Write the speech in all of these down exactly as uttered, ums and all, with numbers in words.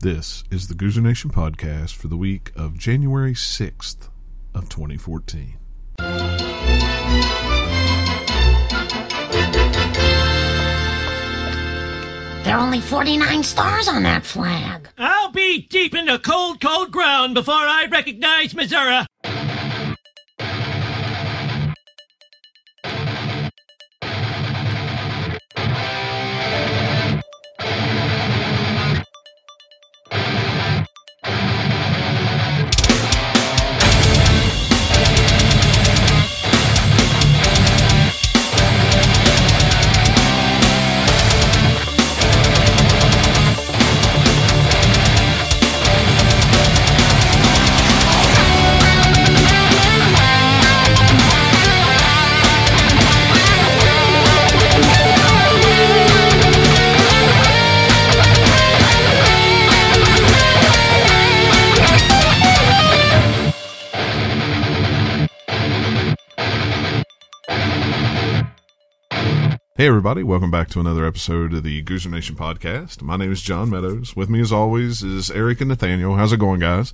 This is the Goozer Nation podcast for the week of January sixth of twenty fourteen. There are only forty-nine stars on that flag. I'll be deep in the cold, cold ground before I recognize Missouri. Hey everybody, welcome back to another episode of the Goozer Nation podcast. My name is John Meadows. With me as always is Eric and Nathaniel. How's it going, guys?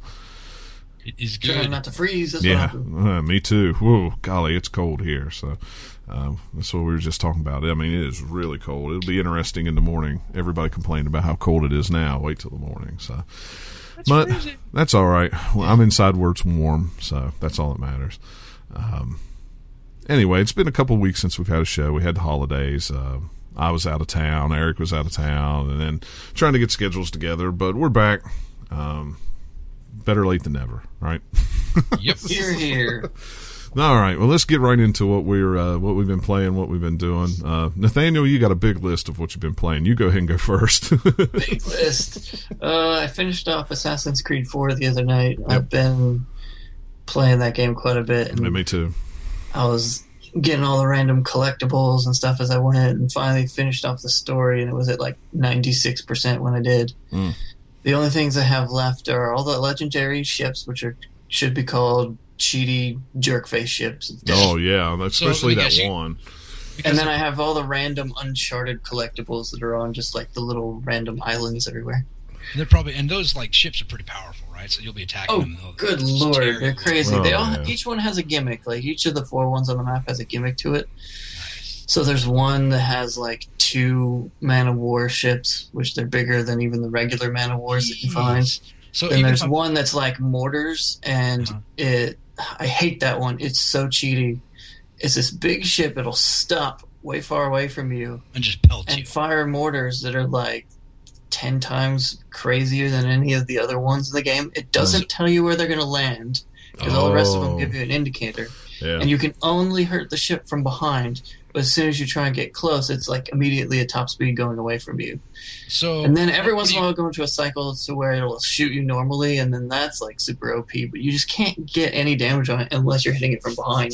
It is good. Trying not to freeze. That's yeah, what uh, me too. Whoa, golly, it's cold here. So uh, that's what we were just talking about. I mean, it is really cold. It'll be interesting in the morning. Everybody complained about how cold it is now. Wait till the morning. So, That's but crazy. that's all right. Well, I'm inside where it's warm, so that's all that matters. Um, Anyway, it's been a couple of weeks since we've had a show. We had the holidays. Uh, I was out of town. Eric was out of town. And then trying to get schedules together. But we're back. Um, better late than never, right? Yep. Here, here. All right. Well, let's get right into what we're uh, what we've been playing, what we've been doing. Uh, Nathaniel, you got a big list of what you've been playing. You go ahead and go first. Big list. Uh, I finished off Assassin's Creed four the other night. Yep. I've been playing that game quite a bit. And Me too. I was getting all the random collectibles and stuff as I went, and finally finished off the story, and it was at like ninety-six percent when I did. Mm. The only things I have left are all the legendary ships, which are should be called cheaty jerkface ships. Oh, yeah. Especially let me that guess, you- one. Because And then I have all the random Uncharted collectibles that are on just like the little random islands everywhere. they're probably and those like ships are pretty powerful, right? So you'll be attacking Oh, them. They'll- good it's lord, terrible. they're crazy. Oh, they all, yeah. each one has a gimmick. Like each of the four ones on the map has a gimmick to it. Nice. So there's one that has like two Man of War ships, which they're bigger than even the regular Man of Wars that you find. Jeez. So Then even there's if I'm- one that's like mortars, and Uh-huh. it. I hate that one. It's so cheaty. It's this big ship. It'll stop way far away from you and just pelt you. and fire mortars that are like ten times crazier than any of the other ones in the game. It doesn't tell you where they're going to land because all the rest of them Oh. give you an indicator. Yeah. And you can only hurt the ship from behind. But as soon as you try and get close, it's like immediately at top speed going away from you. So And then every what once do in a you- while, go into a cycle to where it'll shoot you normally, and then that's like super O P. But you just can't get any damage on it unless you're hitting it from behind.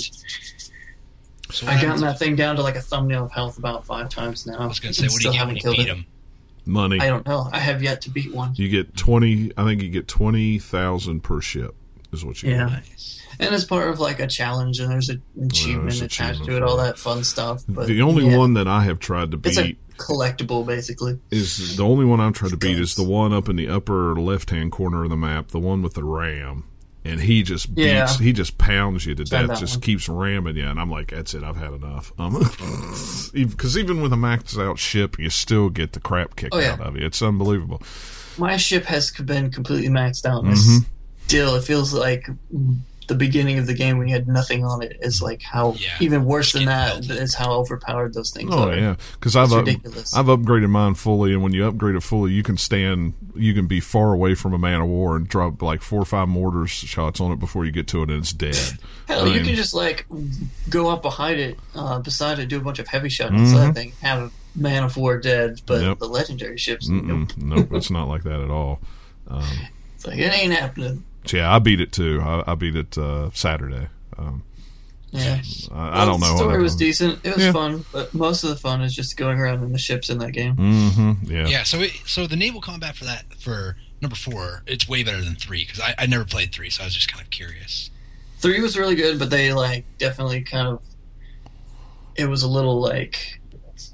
So I've what gotten happens- that thing down to like a thumbnail of health about five times now. I was going to say, and what do you still get when haven't you killed beat it. them? Money. I don't know. I have yet to beat one. You get twenty. I think you get twenty thousand per ship. Is what you Yeah. get. Nice. And it's part of like a challenge, and there's an achievement there's an attached achievement to it, for all it. that fun stuff. But The only yeah, one that I have tried to it's beat a collectible, basically. is the only one I've tried to beat is the one up in the upper left-hand corner of the map, the one with the ram, and he just beats, Yeah. he just pounds you to Tried death, that just one. keeps ramming you, and I'm like, that's it, I've had enough. Um, because even with a maxed out ship, you still get the crap kicked Oh, yeah. out of you. It's unbelievable. My ship has been completely maxed out, and Mhm. still, it feels like the beginning of the game when you had nothing on it is like how Yeah. even worse than Get that melted. is how overpowered those things Oh are. yeah, because I've It's up, ridiculous. I've upgraded mine fully, and when you upgrade it fully, you can stand, you can be far away from a man of war and drop like four or five mortar shots on it before you get to it, and it's dead. Hell, I you mean- can just like go up behind it, uh, beside it, do a bunch of heavy shots Mhm. inside that thing, have a Man of War dead, but Yep. the legendary ships, Mm-mm, nope. nope, it's not like that at all. Um, It's like it ain't happening. so yeah, I beat it too. I, I beat it uh, Saturday. Um, Yeah. I, I don't know. The what story I've was done. decent. It was Yeah. fun, but most of the fun is just going around in the ships in that game. Mm-hmm. Yeah. Yeah. So it, so the naval combat for that for number four, it's way better than three because I, I never played three, so I was just kind of curious. Three was really good, but they like definitely kind of. It was a little like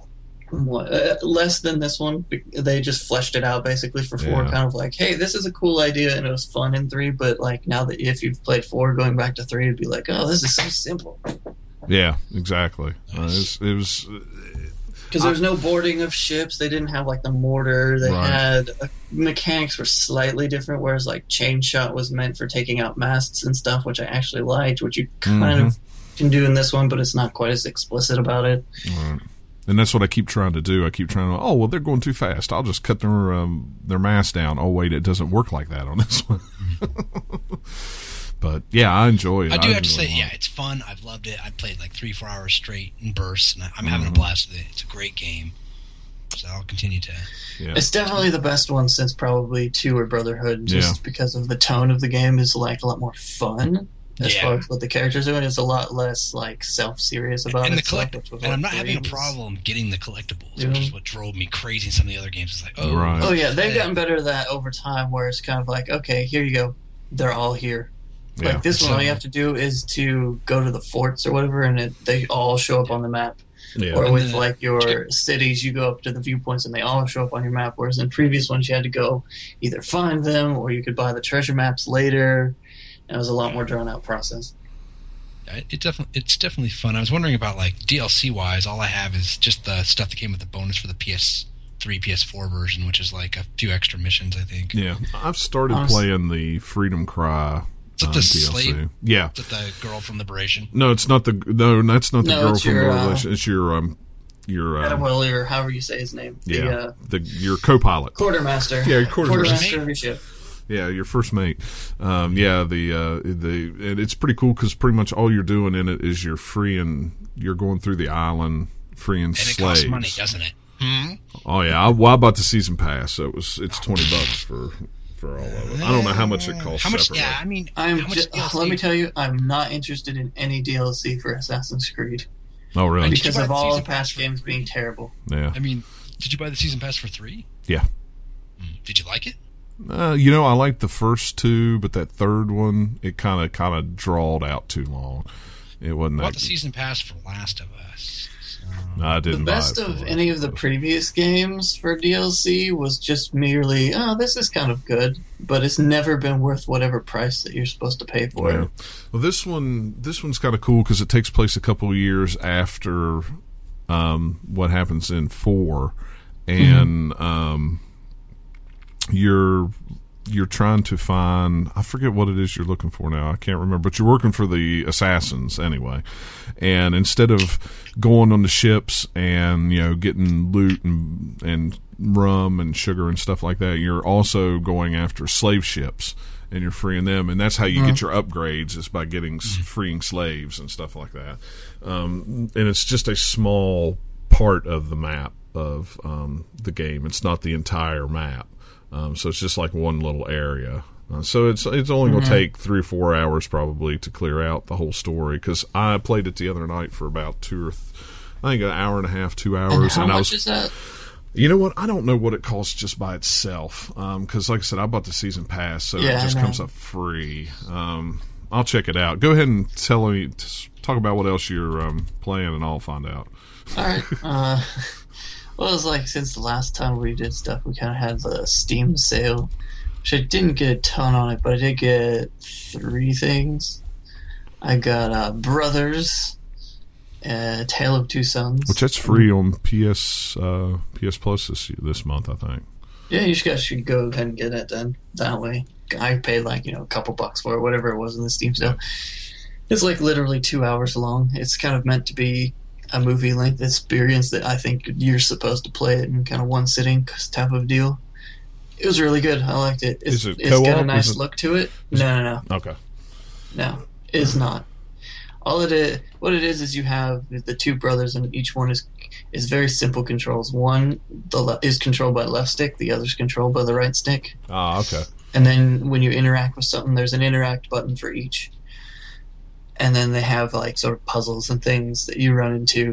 What, uh, less than this one. They just fleshed it out basically for four, Yeah. kind of like, hey, this is a cool idea, and it was fun in three. But like now that if you've played four, going back to three, it'd be like, oh, this is so simple Yeah, exactly. Uh, it was. It was because there's no boarding of ships. They didn't have like the mortar. They Right. had uh, mechanics were slightly different. Whereas like chain shot was meant for taking out masts and stuff, which I actually liked, which you kind Mhm. of can do in this one, but it's not quite as explicit about it. Right. And that's what I keep trying to do. I keep trying to, oh, well, they're going too fast. I'll just cut their um, their mass down. Oh, wait, it doesn't work like that on this one. But, yeah, I enjoy it. I do have to enjoy say, it. yeah, it's fun. I've loved it. I played like three, four hours straight in bursts, and I- I'm having Mm-hmm. a blast with it. It's a great game. So I'll continue to. Yeah. It's definitely the best one since probably two or Brotherhood, just Yeah. because of the tone of the game is like a lot more fun as Yeah. far as what the characters are doing. It's a lot less like self-serious about And the itself, collect- which was and what I'm not having a three was. problem getting the collectibles, Yeah. which is what drove me crazy in some of the other games. It's like, oh, Right. Oh yeah, they've Yeah. gotten better at that over time, where it's kind of like, okay, here you go, they're all here. Yeah. Like this one, all you have to do is to go to the forts or whatever, and it, they all show up on the map. Yeah. Or And with the- like your cities, you go up to the viewpoints and they all show up on your map. Whereas in previous ones, you had to go either find them or you could buy the treasure maps later. And it was a lot more drawn out process. Yeah, it definitely it's definitely fun. I was wondering about like D L C wise. All I have is just the stuff that came with the bonus for the P S three, P S four version, which is like a few extra missions, I think. Yeah. I've started Honest- playing the Freedom Cry Is that um, the D L C. slave? Yeah. Is that the girl from Liberation? No, it's not the, no, that's not the No, girl it's from your, the uh, relation. It's your, um, your, um, Adewale, or however you say his name. yeah, The uh, the, your co-pilot. quartermaster. Yeah, your quartermaster. Quartermaster of your ship. Yeah, your first mate. Um, yeah, the uh, the and it's pretty cool because pretty much all you're doing in it is you're freeing, you're going through the island freeing And it slaves. costs money, doesn't it? Hmm? Oh yeah, I, well, I bought the season pass, so it was it's twenty bucks for for all of it. I don't know how much it costs. How much? separately. Yeah, I mean, I'm how much just, D L C? let me tell you, I'm not interested in any D L C for Assassin's Creed Oh really? Did you because buy of the all the season pass past for- games being terrible. Yeah, I mean, did you buy the season pass for three? yeah. Mm. Did you like it? Uh, you know, I liked the first two, but that third one, it kind of kind of drawed out too long. It wasn't I bought that. the season pass for Last of Us. So. No, I The didn't buy best it for of the any rest of the those. previous games for D L C was just merely, oh, this is kind of good, but it's never been worth whatever price that you're supposed to pay for Yeah. it. Well, this one, this one's kind of cool because it takes place a couple of years after um, what happens in four, and um, you're you're trying to find, I forget what it is you're looking for now. I can't remember, but you're working for the assassins anyway. And instead of going on the ships and, you know, getting loot and and rum and sugar and stuff like that, you're also going after slave ships and you're freeing them. And that's how you get your upgrades, is by getting s freeing slaves and stuff like that. Um, and it's just a small part of the map of um, the game. It's not the entire map. Um, so it's just like one little area. Uh, so it's it's only going to take three or four hours probably to clear out the whole story. Because I played it the other night for about two or th- I think an hour and a half, two And hours, how and I much was. is that? You know what? I don't know what it costs just by itself. Because like I said, I bought the season pass, so Yeah, it I just know. comes up free. Um, I'll check it out. Go ahead and tell me, t- talk about what else you're um, playing, and I'll find out. All right. Uh, well, it was like since the last time we did stuff, we kind of had the Steam sale, which I didn't get a ton on it, but I did get three things. I got uh, Brothers, uh, Tale of Two Sons. Which that's free on P S uh, P S Plus this this month, I think. Yeah, you guys should go ahead and get it then. That way, I paid like you know a couple bucks for it, whatever it was in the Steam sale. It's like literally two hours long. It's kind of meant to be a movie length experience that I think you're supposed to play it in kind of one sitting type of deal. It was really good. I liked it. It's, Is it it's got co-op? a nice Is it- look to it. No, no, no, Okay. no. It's not. All it is, what it is, is you have the two brothers, and each one is is very simple controls. One the le- is controlled by the left stick, the other's controlled by the right stick. Ah, okay. And then when you interact with something, there's an interact button for each. And then they have like sort of puzzles and things that you run into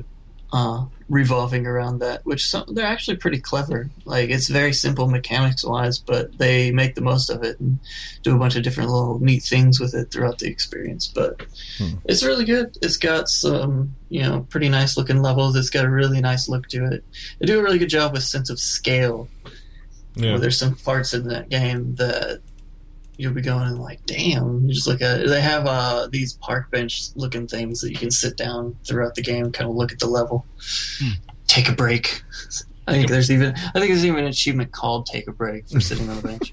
uh, revolving around that, which some, they're actually pretty clever. Like, it's very simple mechanics-wise, but they make the most of it and do a bunch of different little neat things with it throughout the experience. But hmm. it's really good. It's got some, you know, pretty nice-looking levels. It's got a really nice look to it. They do a really good job with sense of scale. Yeah. Where there's some parts in that game that you'll be going and like, damn, you just look at it. They have uh, these park bench looking things that you can sit down throughout the game, kind of look at the level, hmm. take a break. I think there's even I think there's even an achievement called "Take a Break" for sitting on the bench.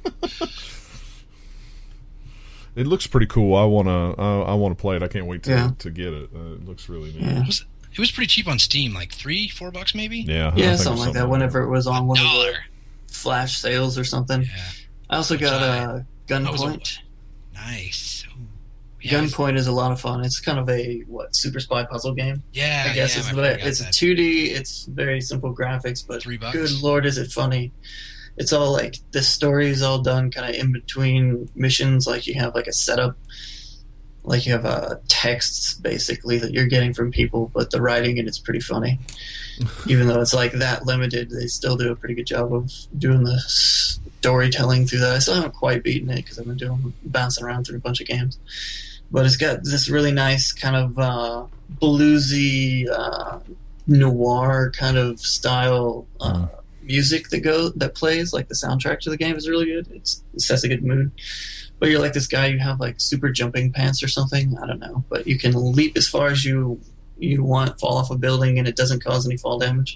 It looks pretty cool. I wanna uh, I wanna play it. I can't wait to yeah. to get it. Uh, it looks really neat. Yeah. It was, it was pretty cheap on Steam, like three, four bucks maybe. Yeah, yeah, something like that. Whenever it was on one of the dollar. flash sales or something. Yeah. I also got a uh, Gunpoint. Nice. Ooh. Yeah, Gunpoint is a lot of fun. It's kind of a what Super Spy puzzle game. Yeah, I guess yeah, it's my the, it's a two D. It's very simple graphics, but Three bucks. good lord, is it funny! It's all like the story is all done kind of in between missions. Like you have like a setup, like you have uh, texts basically that you're getting from people, but the writing in it's pretty funny. Even though it's like that limited, they still do a pretty good job of doing the storytelling through that. I still haven't quite beaten it because I've been doing bouncing around through a bunch of games. But it's got this really nice kind of uh, bluesy uh, noir kind of style uh, music that goes that plays. Like the soundtrack to the game is really good. It's, it sets a good mood. But you're like this guy, you have like super jumping pants or something. I don't know, but you can leap as far as you you want, fall off a building, and it doesn't cause any fall damage.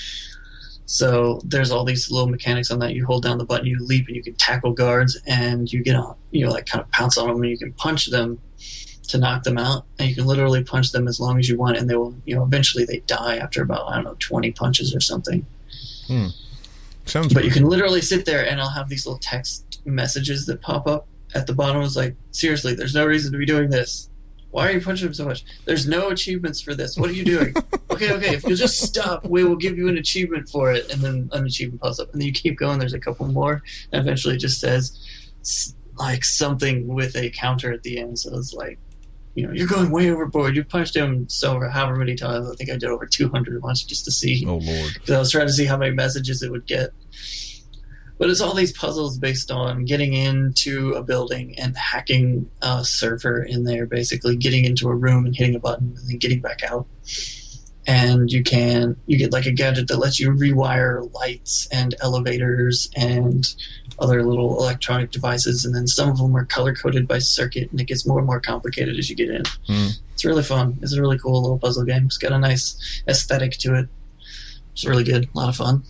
So there's all these little mechanics on that. You hold down the button, you leap, and you can tackle guards, and you get on, you know, like kind of pounce on them, and you can punch them to knock them out, and you can literally punch them as long as you want, and they will, you know, eventually they die after about, I don't know, twenty punches or something. Hmm. Sounds. But you can literally sit there, and I'll have these little text messages that pop up at the bottom. It's like, seriously, there's no reason to be doing this. Why are you punching him so much? There's no achievements for this. What are you doing? okay, okay, if you'll just stop, we will give you an achievement for it. And then an achievement pops up. And then you keep going, there's a couple more. And eventually it just says, like, something with a counter at the end. So it's like, you know, you're going way overboard. You punched him so however many times. I think I did over two hundred once just to see. Oh, Lord. Because I was trying to see how many messages it would get. But it's all these puzzles based on getting into a building and hacking a server in there, basically getting into a room and hitting a button and then getting back out. And you can you get like a gadget that lets you rewire lights and elevators and other little electronic devices, and then some of them are color coded by circuit, and it gets more and more complicated as you get in. Mm. It's really fun. It's a really cool little puzzle game. It's got a nice aesthetic to it. It's really good. A lot of fun.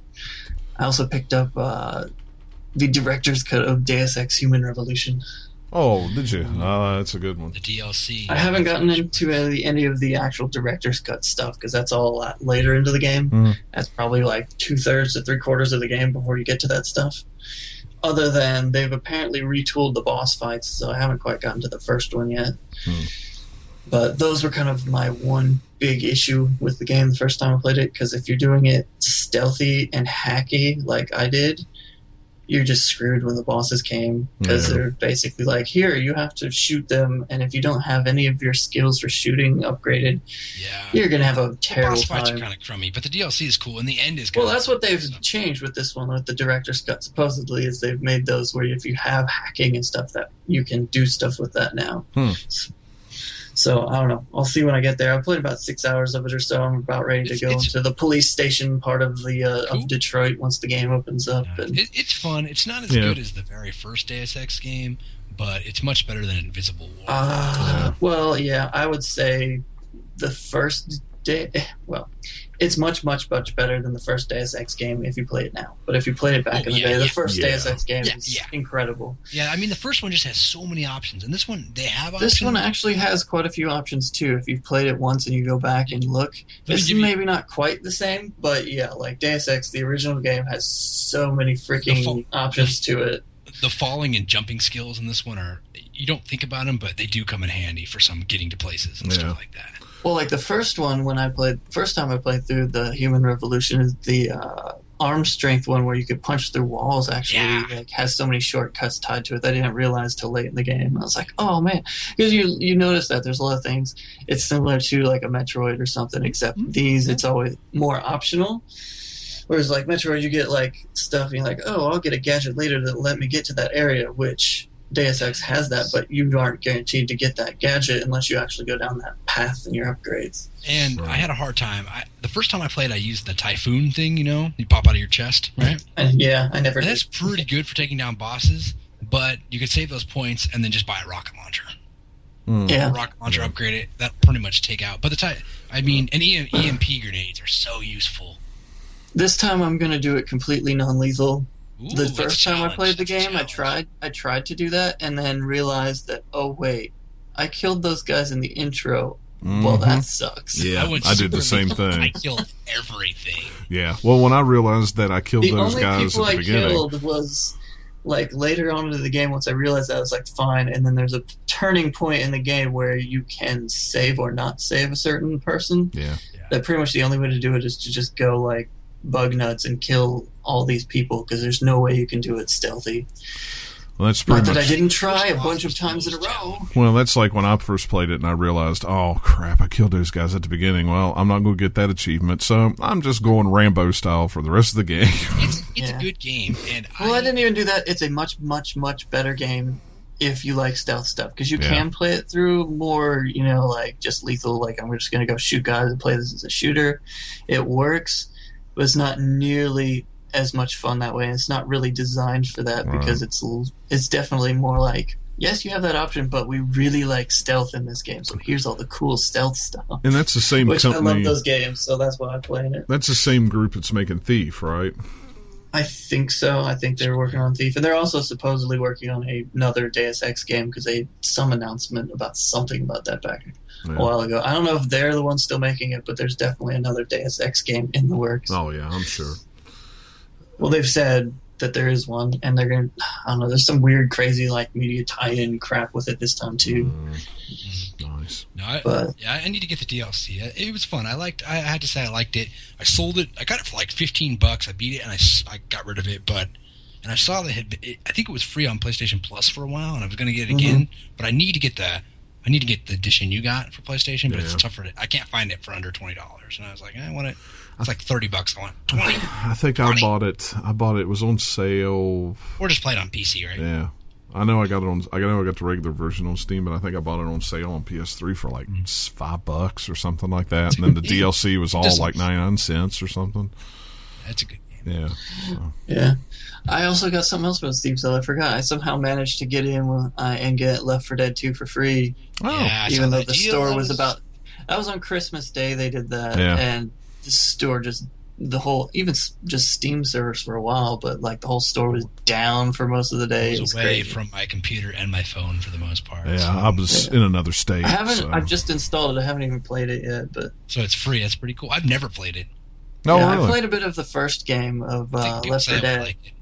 I also picked up uh, the director's cut of Deus Ex Human Revolution. Oh, did you? Uh, that's a good one. The D L C. I haven't gotten into any, any of the actual director's cut stuff because that's all a lot later into the game. Mm. That's probably like two-thirds to three-quarters of the game before you get to that stuff. Other than they've apparently retooled the boss fights, so I haven't quite gotten to the first one yet. Mm. But those were kind of my one big issue with the game the first time I played it, because if you're doing it stealthy and hacky like I did, you're just screwed when the bosses came, because yeah. they're basically like, here, you have to shoot them, and if you don't have any of your skills for shooting upgraded, yeah. you're going to have a terrible the boss fights time. are kind of crummy, but the D L C is cool, and the end is kind Well, of that's what they've so. changed with this one, with the director's cut, supposedly, is they've made those where if you have hacking and stuff, that you can do stuff with that now. Hmm. So, I don't know. I'll see when I get there. I played about six hours of it or so. I'm about ready to It's- go it's- into the police station part of the uh, Cool. of Detroit once the game opens up. Yeah. And It, it's fun. It's not as Yeah. good as the very first Deus Ex game, but it's much better than Invisible War. Uh, well, yeah, I would say the first day. Well, it's much, much, much better than the first Deus Ex game if you play it now. But if you played it back Oh, in the yeah, day, the yeah. first Yeah. Deus Ex game Yeah, is yeah. incredible. Yeah, I mean, the first one just has so many options, and this one, they have options. This one actually has quite a few options too. If you've played it once and you go back and look, me it's give you- maybe not quite the same, but yeah, like Deus Ex, the original game has so many freaking The full- options to it. The falling and jumping skills in this one are, you don't think about them, but they do come in handy for some getting to places and Yeah. stuff like that. Well, like the first one, when I played, first time I played through the Human Revolution, the uh, arm strength one where you could punch through walls actually Yeah. like has so many shortcuts tied to it that I didn't realize till late in the game. I was like, oh man, because you you notice that there's a lot of things. It's similar to like a Metroid or something, except these it's always more optional. Whereas like Metroid, you get like stuff and you're like, oh, I'll get a gadget later that let me get to that area, which Deus Ex has that, but you aren't guaranteed to get that gadget unless you actually go down that path in your upgrades. And I had a hard time. I, the first time I played, I used the Typhoon thing, you know? You pop out of your chest, right? And yeah, I never And did. that's pretty good for taking down bosses, but you could save those points and then just buy a rocket launcher. Yeah. Rocket launcher, upgrade it. That pretty much take out. But the ty- I mean, and E M P grenades are so useful. This time I'm going to do it completely non-lethal. Ooh, The that's a first time I challenge. played the That's a game, I challenge. tried I tried to do that and then realized that, oh wait, I killed those guys in the intro. Well, that sucks. Yeah, went I did the super same lethal. I thing. killed everything. Yeah. Well, when I realized that I killed The those only guys people at the I beginning, killed was like later on into the game. Once I realized that, I was like, fine. And then there's a turning point in the game where you can save or not save a certain person. yeah, That pretty much the only way to do it is to just go like bug nuts and kill all these people because there's no way you can do it stealthy. well, that's Not pretty that I much. didn't try a First bunch of boss times in a was row. Well, that's like when I first played it and I realized, oh crap, I killed those guys at the beginning. Well, I'm not going to get that achievement, so I'm just going Rambo style for the rest of the game. It's, it's Yeah. a good game. And Well, I, I, didn't even do that. It's a much, much, much better game if you like stealth stuff because you Yeah. can play it through more, you know, like just lethal. Like I'm just going to go shoot guys and play this as a shooter. It works, but it's not nearly as much fun that way. And it's not really designed for that Right. because it's l- it's definitely more like, yes, you have that option, but we really like stealth in this game. So here's all the cool stealth stuff. And that's the same Which I company. love those games, so that's why I play in it. That's the same group that's making Thief, right? I think so. I think they're working on Thief, and they're also supposedly working on a, another Deus Ex game because they had some announcement about something about that back Yeah. a while ago. I don't know if they're the ones still making it, but there's definitely another Deus Ex game in the works. Oh yeah, I'm sure. Well, they've said that there is one, and they're going to, I don't know, there's some weird, crazy, like, media tie-in crap with it this time, too. Mm, nice. no, I, But- yeah, I need to get the D L C. It it was fun. I liked. I had to say I liked it. I sold it. I got it for like fifteen bucks. I beat it and I, s- I got rid of it. But and I saw that it had been, it, I think it was free on PlayStation Plus for a while, and I was going to get it again. But I need to get the I need to get the edition you got for PlayStation. But it's Yeah. tougher. To, I can't find it for under twenty dollars. And I was like, I want it. It's like thirty bucks. I want twenty, I think I bought it. I bought it. It was on sale. or just play it on P C, right? Yeah, I know I got it on. I know I got the regular version on Steam, but I think I bought it on sale on P S three for like s- five bucks or something like that. And then the D L C was all Just- like ninety-nine cents or something. That's a good game. Yeah. So, Yeah. I also got something else about Steam Sale. I forgot. I somehow managed to get in uh, and get Left four Dead two for free, oh, Yeah, I saw even though that the deal. store That was about... That was on Christmas Day they did that, Yeah. and the store just... The whole... Even s- just Steam servers for a while, but like the whole store was down for most of the day. I It was was away crazy. from my computer and my phone for the most part. yeah. So, I was in another state. I haven't... So. I've just installed it. I haven't even played it yet, but... so it's free. That's pretty cool. I've never played it. Oh, yeah, I really? played a bit of the first game of I think uh, people Left say four I would Dead, like it.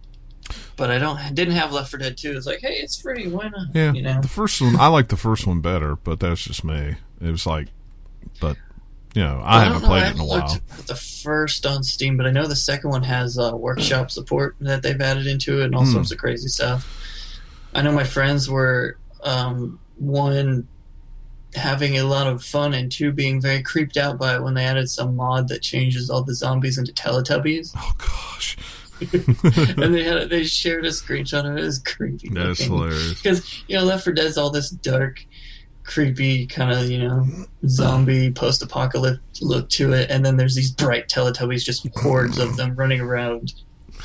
but I don't didn't have Left four Dead two. It's like, hey, it's free. Why not? Yeah, You know? the first one. I like the first one better, but that's just me. It was like, but you know, I, I don't haven't know, played I it in a haven't while. looked at the first on Steam, but I know the second one has uh, workshop support that they've added into it and all Hmm. sorts of crazy stuff. I know my friends were um, one having a lot of fun and two being very creeped out by it when they added some mod that changes all the zombies into Teletubbies. Oh gosh, and they had they shared a screenshot of it. It was creepy. that's hilarious. Because, you know, Left four Dead's all this dark, creepy, kind of, you know, zombie, post-apocalyptic look to it, and then there's these bright Teletubbies, just hordes of them running around.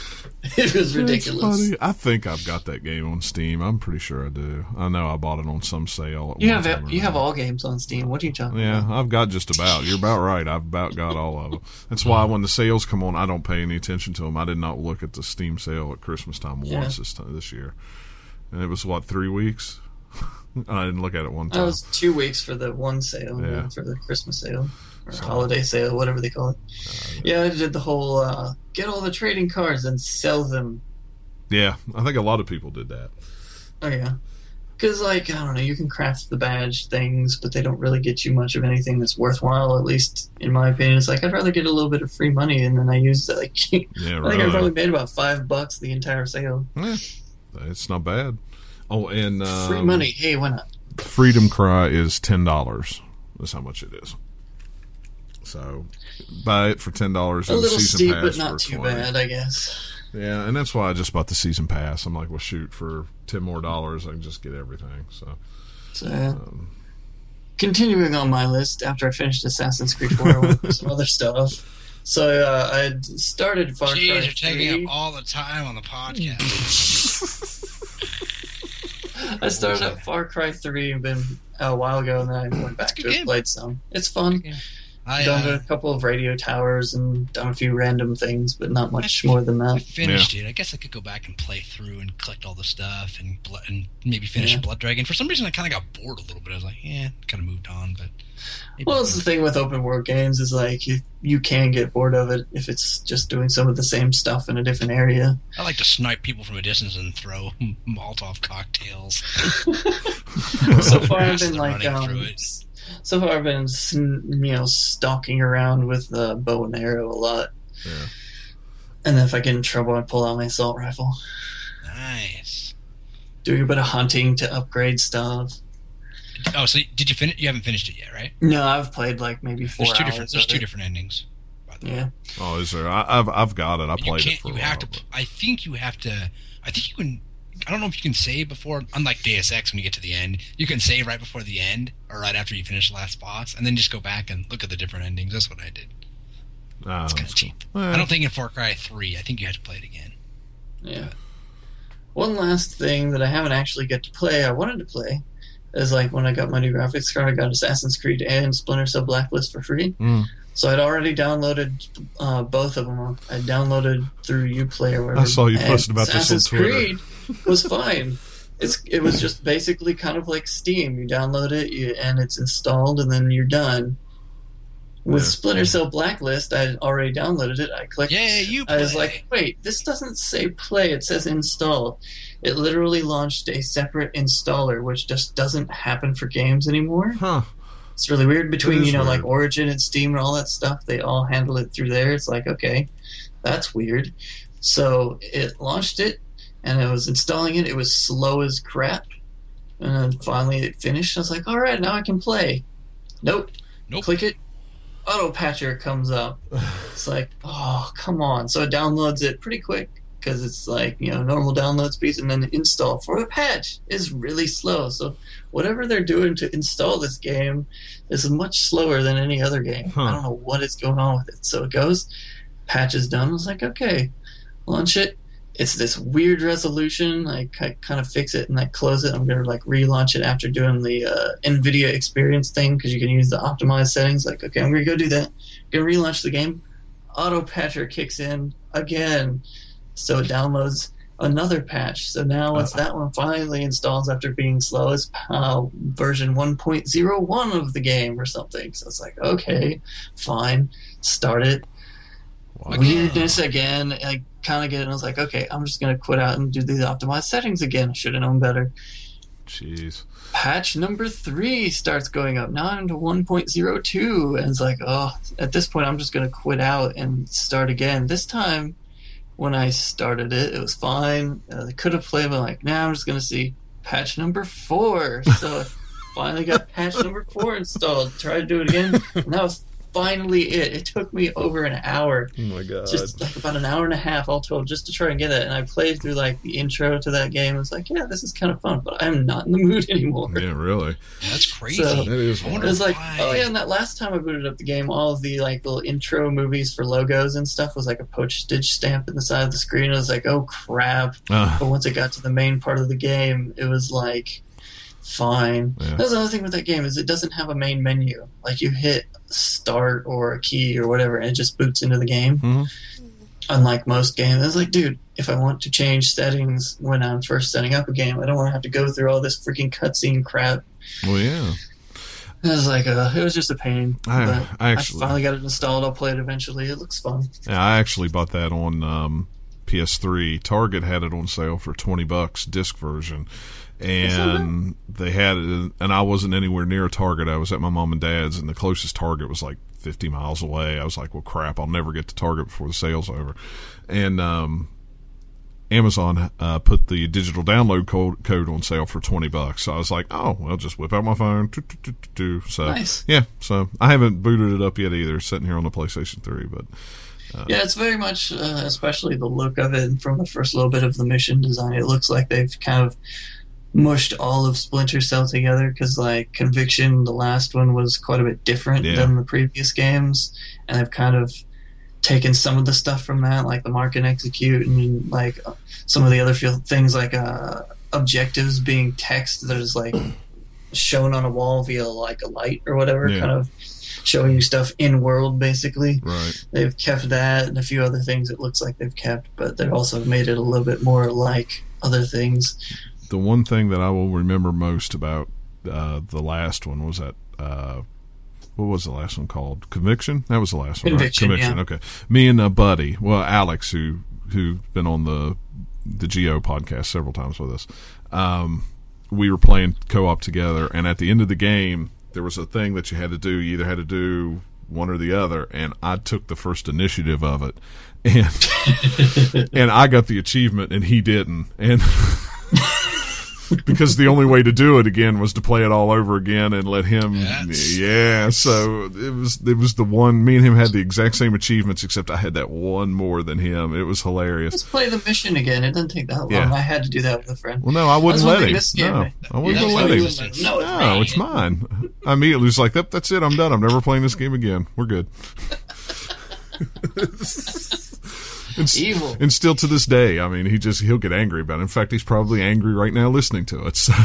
It was ridiculous. That's funny. I think I've got that game on Steam. I'm pretty sure I do. I know I bought it on some sale. At You one have time or you have another. all games on Steam. What are you talking Yeah, about? I've got just about. You're about right. I've about got all of them. That's why when the sales come on, I don't pay any attention to them. I did not look at the Steam sale at Christmas time Yeah. once this time, this year, and it was what three weeks. I didn't look at it one That time. was two weeks for the one sale, Yeah. yeah, for the Christmas sale. Or holiday sale, whatever they call it. Yeah, I did the whole uh, get all the trading cards and sell them. Yeah, I think a lot of people did that. Oh, yeah. Because, like, I don't know, you can craft the badge things, but they don't really get you much of anything that's worthwhile, at least in my opinion. It's like, I'd rather get a little bit of free money, and then I use that. Like, Yeah, I think really. I probably made about five bucks the entire sale. Yeah, it's not bad. Oh, and um, Free money. Hey, why not? Freedom Cry is ten dollars. That's how much it is. So buy it for ten dollars. A little season steep, pass but for not too twenty. bad, I guess. Yeah, and that's why I just bought the season pass. I'm like, well, shoot, for ten more dollars, I can just get everything. So, So, um, continuing on my list, after I finished Assassin's Creed four, I went for some other stuff. So uh, I had started Far Jeez, Cry you're taking three. up all the time on the podcast. I started up Far Cry three been a while ago, and then I went back a good to it, game. played some. It's fun. I, Done uh, a couple of radio towers and done a few random things, but not much I- more than I that. finished it. I guess I could go back and play through and collect all the stuff and bl- and maybe finish Yeah. Blood Dragon. For some reason, I kind of got bored a little bit. I was like, yeah, kind of moved on. But maybe Well, it's the thing with open world games is like you, you can get bored of it if it's just doing some of the same stuff in a different area. I like to snipe people from a distance and throw Molotov cocktails. So far, I've Faster been than like, running through um, it. so far I've been you know stalking around with the bow and arrow a lot, yeah. and then if I get in trouble, I pull out my assault rifle, Nice. doing a bit of hunting to upgrade stuff. Oh, so did you finish? You haven't finished it yet, right? No, I've played like maybe four There's two hours. different. There's of two it. different endings. by the way. Yeah. Oh, is there? I, I've I've got it. I And you played it can't. for You a have while. to. but- I think you have to. I think you can. I don't know if you can save before. Unlike Deus Ex, when you get to the end, you can save right before the end or right after you finish the last boss, and then just go back and look at the different endings. That's what I did. Ah, It's kind that's of cheap. cool. Well, I don't think in Far Cry three. I think you had to play it again. Yeah. One last thing that I haven't actually get to play, I wanted to play, is like when I got my new graphics card, I got Assassin's Creed and Splinter Cell Blacklist for free. Mm. So I'd already downloaded uh, both of them. I downloaded through Uplay or whatever. I saw you and posted about this on Assassin's Twitter. Creed was fine. It's it was just basically kind of like Steam. You download it, you, and it's installed, and then you're done. With Yeah. Splinter Cell Blacklist, I had already downloaded it. I clicked. Yeah, you I was play. like, wait, this doesn't say play. It says install. It literally launched a separate installer, which just doesn't happen for games anymore. Huh. It's really weird. Between, It is you know, weird. like Origin and Steam and all that stuff, they all handle it through there. It's like, okay, that's weird. So it launched it, and I was installing it. It was slow as crap. And then finally it finished. I was like, all right, now I can play. Nope. Nope. Click it. Auto patcher comes up. It's like, oh, come on. So it downloads it pretty quick because it's like, you know, normal download speeds, and then the install for a patch is really slow. So whatever they're doing to install this game is much slower than any other game. Huh. I don't know what is going on with it. So it goes, patch is done. I was like, okay, launch it. It's this weird resolution. I kind of fix it and I close it. I'm going to like relaunch it after doing the uh, NVIDIA experience thing because you can use the optimized settings. Like, okay, I'm going to go do that. I'm going to relaunch the game. Auto patcher kicks in again. So it downloads another patch. So now once that one finally installs after being slow, it's uh, version one point oh one of the game or something. So it's like, okay, fine. Start it. Wow. Weirdness again. I kind of get it. And I was like, okay, I'm just going to quit out and do the optimized settings again. Should have known better. Jeez. Patch number three starts going up. Now I'm to one point oh two. And it's like, oh, at this point, I'm just going to quit out and start again. This time, when I started it, it was fine. Uh, I could have played, but like, now nah, I'm just going to see patch number four. So I finally got patch number four installed. Tried to do it again. And that was finally it. It took me over an hour. Oh my god. Just like about an hour and a half all told just to try and get it. And I played through like the intro to that game. I was like, yeah, this is kind of fun, but I'm not in the mood anymore. Yeah, really. That's crazy. So- That is I wild. It was like, Why? oh yeah, and that last time I booted up the game, all of the like little intro movies for logos and stuff was like a postage stamp in the side of the screen. I was like, oh crap. Uh, But once it got to the main part of the game, it was like, fine. Yeah. That's the other thing with that game is it doesn't have a main menu. Like you hit start or a key or whatever, and it just boots into the game. Mhm. Unlike most games, I was like, dude, if I want to change settings when I'm first setting up a game, I don't want to have to go through all this freaking cutscene crap. well, yeah. It was like, uh, it was just a pain. I- but I actually- I finally got it installed. I'll play it eventually. It looks fun. Yeah, I actually bought that on um, P S three. Target had it on sale for twenty bucks, disc version. And they had it, and I wasn't anywhere near a Target. I was at my mom and dad's, and the closest Target was like fifty miles away. I was like, well, crap, I'll never get to Target before the sale's over. And um, Amazon uh, put the digital download code, code on sale for twenty bucks. So I was like, oh, well, just whip out my phone. So, nice. Yeah, so I haven't booted it up yet either, sitting here on the PlayStation three, but... Uh, yeah, it's very much, uh, especially the look of it, and from the first little bit of the mission design, it looks like they've kind of mushed all of Splinter Cell together, because like Conviction, the last one, was quite a bit different yeah. than the previous games, and they've kind of taken some of the stuff from that, like the mark and execute, and like uh, some of the other feel- things like uh, objectives being text that is like shown on a wall via like a light or whatever, yeah. kind of showing you stuff in world basically. Right. They've kept that and a few other things it looks like they've kept, but they've also made it a little bit more like other things. The one thing that I will remember most about uh, the last one was that, uh, what was the last one called? Conviction? That was the last one, Conviction, right? Conviction, yeah. okay. Me and a buddy, well, Alex, who, who's been on the, the G O podcast several times with us, um, we were playing co-op together, and at the end of the game, there was a thing that you had to do. You either had to do one or the other, and I took the first initiative of it, and and I got the achievement, and he didn't, and because the only way to do it again was to play it all over again and let him. That's yeah, nice. so it was it was the one. Me and him had the exact same achievements, except I had that one more than him. It was hilarious. Let's play the mission again. It doesn't take that long. Yeah. I had to do that with a friend. Well, no, I wouldn't I was let hoping him. this game- No, I wasn't Yeah, gonna let that's him. what he was No, it's No, it's mine. I immediately was like, "That, that's it. I'm done. I'm never playing this game again. We're good." and, s- Evil. and still to this day, I mean, he just he'll get angry about it. In fact, he's probably angry right now listening to it. So,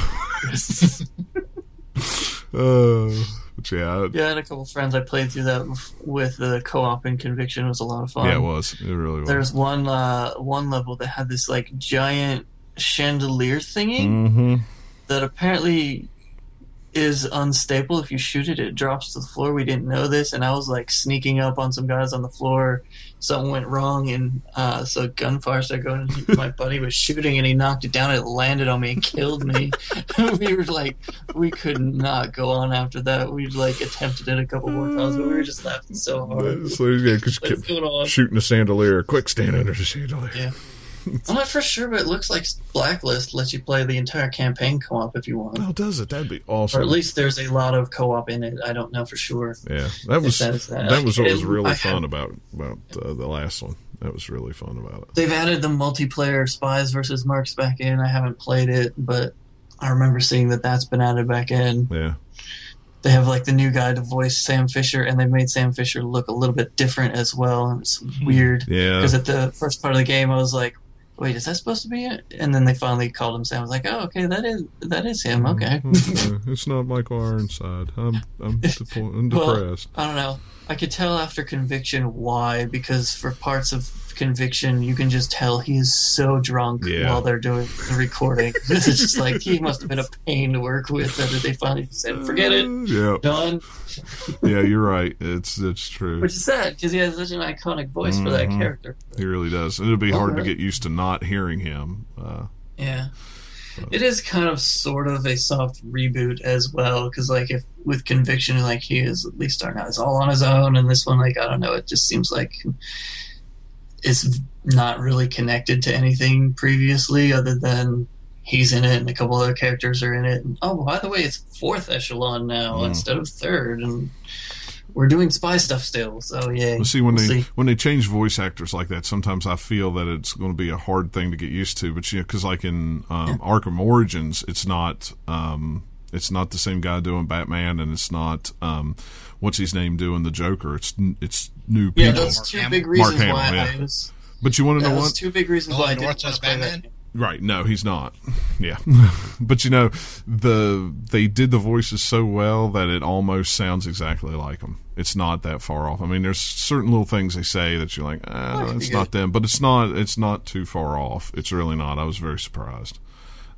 uh, but yeah, Yeah, I had a couple friends I played through that with the co-op, and Conviction was a lot of fun. yeah, it was. It really was. There's one uh, one level that had this like giant chandelier thingy Mm-hmm. that apparently is unstable. If you shoot it, it drops to the floor. We didn't know this, and I was like sneaking up on some guys on the floor. Something went wrong, and uh, so gunfire started going. And my buddy was shooting, and he knocked it down. And it landed on me and killed me. We were like, we could not go on after that. We like attempted it a couple more times, but we were just laughing so hard. So yeah, because What's going on? shooting a chandelier. Quick, stand under the chandelier. Yeah. I'm not for sure, but it looks like Blacklist lets you play the entire campaign co-op if you want. Oh, does it? That'd be awesome. Or at least there's a lot of co-op in it. I don't know for sure. Yeah, that was that that, is that. was what was It- really I fun have- about about uh, the last one. That was really fun about it. They've added the multiplayer Spies versus Mercs back in. I haven't played it, but I remember seeing that that's been added back in. Yeah, They have like the new guy to voice Sam Fisher, and they've made Sam Fisher look a little bit different as well. And it's weird yeah. because at the first part of the game, I was like, "Wait, is that supposed to be it?" And then they finally called him Sam. I was like, "Oh, okay, that is that is him." Okay. Uh, it's not Michael Ironside. I'm I'm, depo- I'm Well, depressed. I don't know. I could tell after Conviction why, because for parts of Conviction, you can just tell he is so drunk Yeah. while they're doing the recording. It's just like he must have been a pain to work with. That they finally said, "Forget it, Uh, yeah, done." yeah. You're right. It's it's true. Which is sad because he has such an iconic voice for that Mhm. character. He really does. And it'll be hard to Alright. get used to not hearing him. Uh, Yeah. It is kind of sort of a soft reboot as well, because like if with Conviction, like he is at least starting out, it's all on his own, and this one, like I don't know, it just seems like it's not really connected to anything previously, other than he's in it and a couple other characters are in it. And, oh, by the way, it's fourth echelon now Mm. instead of third, and we're doing spy stuff still. So yeah, Well, see, when we'll they see. when they change voice actors like that, sometimes I feel that it's going to be a hard thing to get used to. But you know, because like in um, Arkham Origins, it's not um, it's not the same guy doing Batman, and it's not um, what's his name doing the Joker. It's it's new people. Yeah, that's Mark two Hamill. big Mark reasons Hamill, why yeah. I was. But you want to know That was what? two big reasons Oh, why I and didn't North want does to play that Batman? game. Right? No, he's not. Yeah, but you know the they did the voices so well that it almost sounds exactly like them. It's not that far off. I mean, there's certain little things they say that you're like, ah, That could it's be not good. them, but it's not. It's not too far off. It's really not. I was very surprised.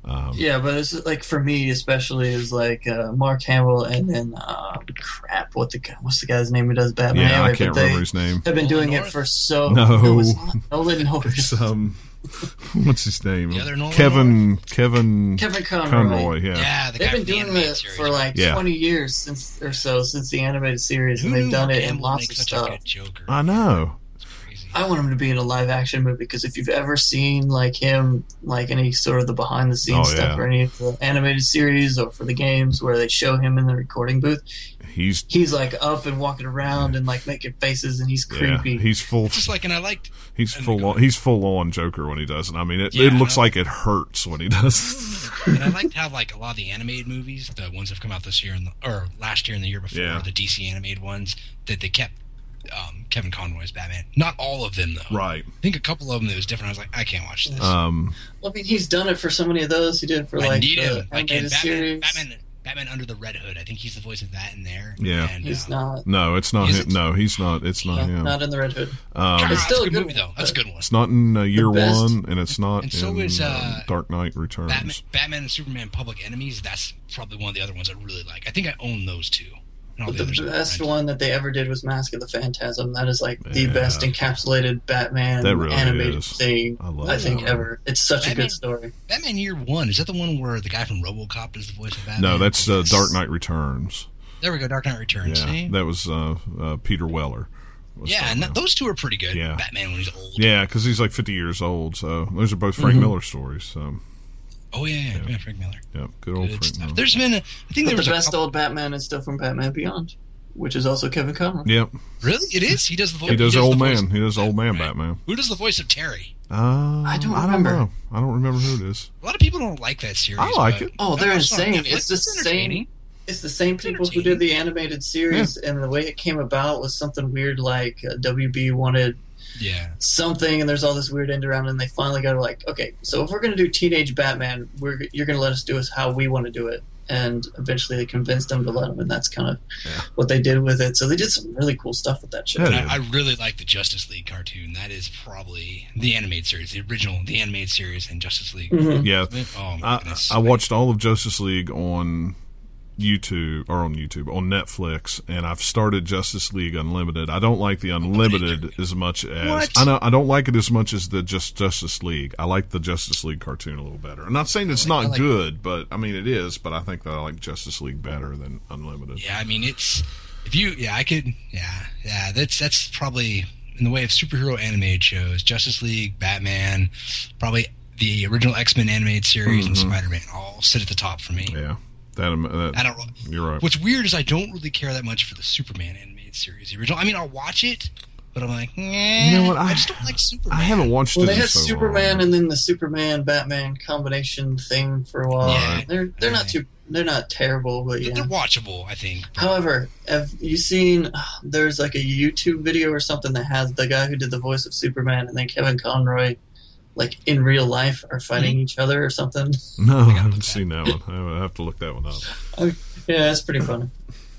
Um, Yeah, but it's like for me especially is like uh, Mark Hamill and then um, crap. What the guy? What's the guy's name who does Batman? yeah, anyway, I can't but they remember his name. have been doing Nolan it for so. No. it's not Nolan North. It's, um, what's his name? The other Nolan Kevin Kevin Kevin Conroy. Conroy. Yeah. Yeah, the They've guy been from the doing animated it series. for like Yeah. twenty years since or so since the animated series, Who and they've knew done Mark it in Hamill lots makes of such stuff. a good Joker? I know. It's crazy. I want him to be in a live action movie because if you've ever seen like him, like any sort of the behind the scenes Oh, stuff yeah. or any of the animated series or for the games where they show him in the recording booth, He's he's like up and walking around and like making faces and he's yeah, creepy. he's full. It's just like, and I liked. He's and full go on. ahead. He's full on Joker when he does it. I mean, it, Yeah, it looks I know. like it hurts when he does. And I liked how like a lot of the animated movies, the ones that have come out this year and the, or last year and the year before, Yeah. the D C animated ones, that they kept um, Kevin Conroy's Batman. Not all of them though. Right. I think a couple of them that was different. I was like, I can't watch this. Um. Well, I mean, he's done it for so many of those. He did it for I like need the him. I can animated Batman, series. Batman. Batman Under the Red Hood. I think he's the voice of that in there. Yeah. And, He's uh, not. No, it's not Is him. it? No, he's not. It's not No, him. not in the Red Hood. Um, ah, It's still that's a a good good movie though. one, That's a but- good one. it's not in uh, year best- one, and it's not And so in is, uh, um, Dark Knight Returns. Batman, Batman and Superman Public Enemies. That's probably one of the other ones I really like. I think I own those two. And all But the others are best rented. one that they ever did was Mask of the Phantasm. That is like the Yeah. best encapsulated Batman That really animated is. thing I love I think that. ever. It's such a Batman- good story. Batman Year One. Is that the one where the guy from RoboCop is the voice of Batman? No, that's uh, Yes. Dark Knight Returns. There we go. Dark Knight Returns. Yeah, See? that was uh, uh, Peter Weller. was Yeah, and Batman. that, those two are pretty good. Yeah. Batman when he's old. Yeah, because he's like fifty years old. So those are both Frank Mhm. Miller stories. So Oh yeah, yeah, yeah. Frank Miller. yeah, good old Good Frank stuff. Miller. There's been, a, I think But there the was a best couple, old Batman is still from Batman Beyond, which is also Kevin Conroy. Yep, Really, it is. He does the voice. he does the old voice man. of He does old man right? Batman. Who does the voice of Terry? Uh, I don't I don't remember. know. I don't remember who it is. A lot of people don't like that series. I like but it. Oh, they're I also- insane. yeah, It's the same. entertaining. It's the same people who did the animated series, and the way it came about was something weird. Like uh, W B wanted Yeah. something, and there's all this weird end around, and they finally got like, okay, so if we're gonna do teenage Batman, we're you're gonna let us do it how we want to do it. And eventually, they convinced them to let them, and that's kind of Yeah. what they did with it. So they did some really cool stuff with that show. Yeah, And Yeah. I, I really like the Justice League cartoon. That is probably the animated series, the original, the animated series, and Justice League. Mhm. Yeah, Oh my I, goodness! I watched all of Justice League on YouTube or on YouTube on Netflix, and I've started Justice League Unlimited. I don't like the Unlimited as much as What? I know. I don't like it as much as the just Justice League. I like the Justice League cartoon a little better. I'm not saying it's I like- not I like- good, but I mean it is. But I think that I like Justice League better than Unlimited. Yeah, I mean it's if you yeah I could yeah yeah that's that's probably in the way of superhero animated shows, Justice League, Batman, probably the original X-Men animated series and Mhm. Spider-Man all sit at the top for me. Yeah, that, that I don't. you're right. What's weird is I don't really care that much for the Superman animated series, the original. I mean, I'll watch it, but I'm like, eh, You know what, I, I- just don't like Superman. I haven't watched Well, it they in had so Superman long. and then the Superman Batman combination thing for a while. Yeah. They're they're not Okay. too they're not terrible, but But yeah. they're watchable, I think. However, have you seen? There's like a YouTube video or something that has the guy who did the voice of Superman and then Kevin Conroy, like in real life, are fighting Mm-hmm. each other or something. No, I gotta haven't look seen that one. I have to look that one up. Yeah, it's pretty funny.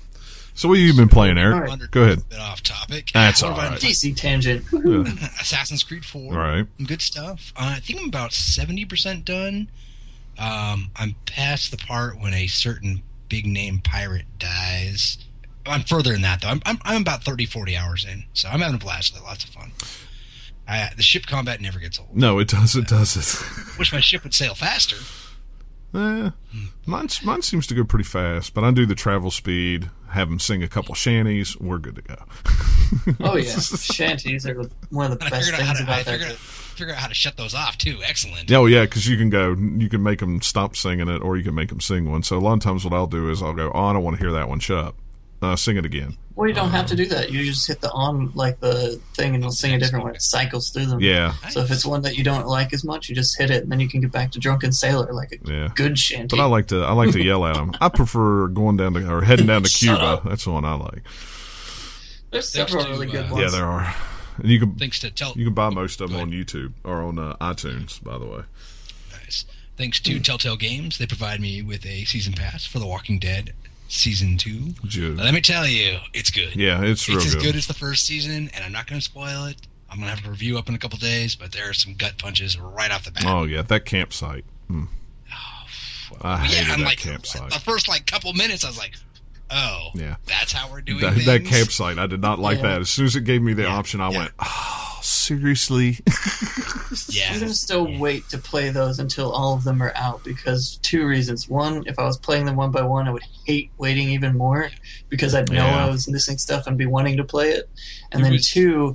So what have you been playing, Eric? All right. Under- Go ahead. A bit off topic. That's What all about right. D C tangent. Yeah. Assassin's Creed four. All right. Good stuff. Uh, I think I'm about seventy percent done. Um, I'm past the part when a certain big name pirate dies. I'm further than that, though. I'm, I'm, I'm about thirty, forty hours in, so I'm having a blast with it. Lots of fun. I, the ship combat never gets old. No, it does. It doesn't. Wish my ship would sail faster. Eh, mine, mine seems to go pretty fast, but I do the travel speed, have them sing a couple shanties, we're good to go. Oh yeah, shanties are one of the And I best figured out how things to, I about that. figured, out, figured out how to shut those off, too. Excellent. Oh, yeah, because you can go, you can make them stop singing it, or you can make them sing one. So a lot of times what I'll do is I'll go, oh, I don't want to hear that one, shut up. Uh, sing it again. Well, you don't have to do that. You just hit the on like the thing, and it'll sing a different one. It cycles through them. Yeah, So if it's one that you don't like as much, you just hit it, and then you can get back to Drunken Sailor like a yeah. good shanty. But I like to, I like to yell at them. I prefer going down to, or heading down to Shut Cuba. up. That's the one I like. There's Thanks several to, really good uh, ones. Yeah, there are. And you can, Thanks to Tell. you can buy most of them Go on YouTube or on uh, iTunes, by the way. Nice. Thanks to Telltale Games, they provide me with a season pass for The Walking Dead season two. Ju- Let me tell you, it's good. Yeah, it's real It's as good. good as the first season, and I'm not going to spoil it. I'm going to have a review up in a couple days, but there are some gut punches right off the bat. Oh yeah, that campsite. Hmm. Oh, twelve. I But hated yeah, I'm that like, campsite. the first like couple minutes, I was like, oh, Yeah. that's how we're doing That, things. that campsite, I did not like Yeah. that. As soon as it gave me the Yeah. option, I Yeah. went, oh, seriously? Yeah. I'm gonna still wait to play those until all of them are out because two reasons. One, if I was playing them one by one, I would hate waiting even more because I'd know Yeah. I was missing stuff and be wanting to play it. And It then was- two,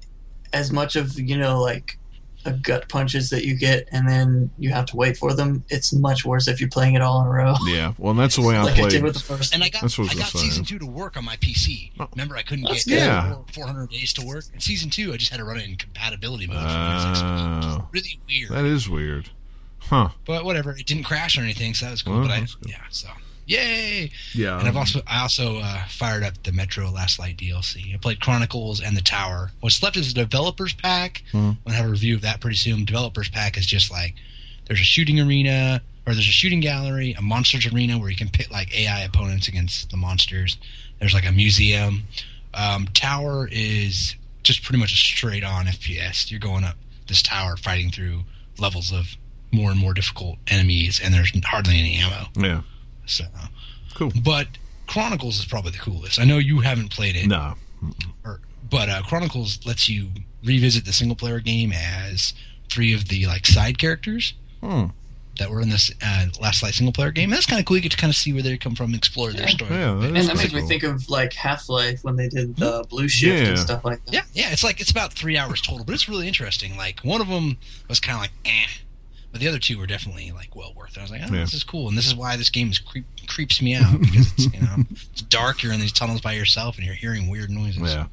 as much of, you know, like a gut punches that you get and then you have to wait for them, it's much worse if you're playing it all in a row. Yeah, well, that's the way I like I played. did with the first. And I got That's what I I was got gonna say. season two to work on my P C. Oh. Remember, I couldn't That's get good. Yeah. four, four hundred days to work. And season two, I just had to run it in compatibility mode. for Windows X P. Oh, Really weird. that is weird. Huh. But whatever, it didn't crash or anything, so that was cool. Well, but I, that's good. yeah, so yay! Yeah. And I've also I also uh, fired up the Metro Last Light D L C. I played Chronicles and the Tower. What's left is the Developers Pack. Hmm. I'm gonna have a review of that pretty soon. Developers Pack is just like there's a shooting arena, or there's a shooting gallery, a monsters arena where you can pit like A I opponents against the monsters. There's like a museum. Um, tower is just pretty much a straight on F P S. You're going up this tower, fighting through levels of more and more difficult enemies, and there's hardly any ammo. Yeah. So, Cool. but Chronicles is probably the coolest. I know you haven't played it, No. or, but uh, Chronicles lets you revisit the single player game as three of the like side characters Hmm. that were in this uh, Last Light single player game. That's kind of cool. You get to kind of see where they come from, explore their story. Yeah, that and is that pretty makes me cool. think of like Half-Life when they did the Blue Shift Yeah. and stuff like that. Yeah, yeah. It's like it's about three hours total, but it's really interesting. Like one of them was kind of like eh, but the other two were definitely like well worth it. I was like, oh, Yeah. this is cool, and this is why this game is creep, creeps me out because it's you know it's dark. You're in these tunnels by yourself, and you're hearing weird noises. Yeah.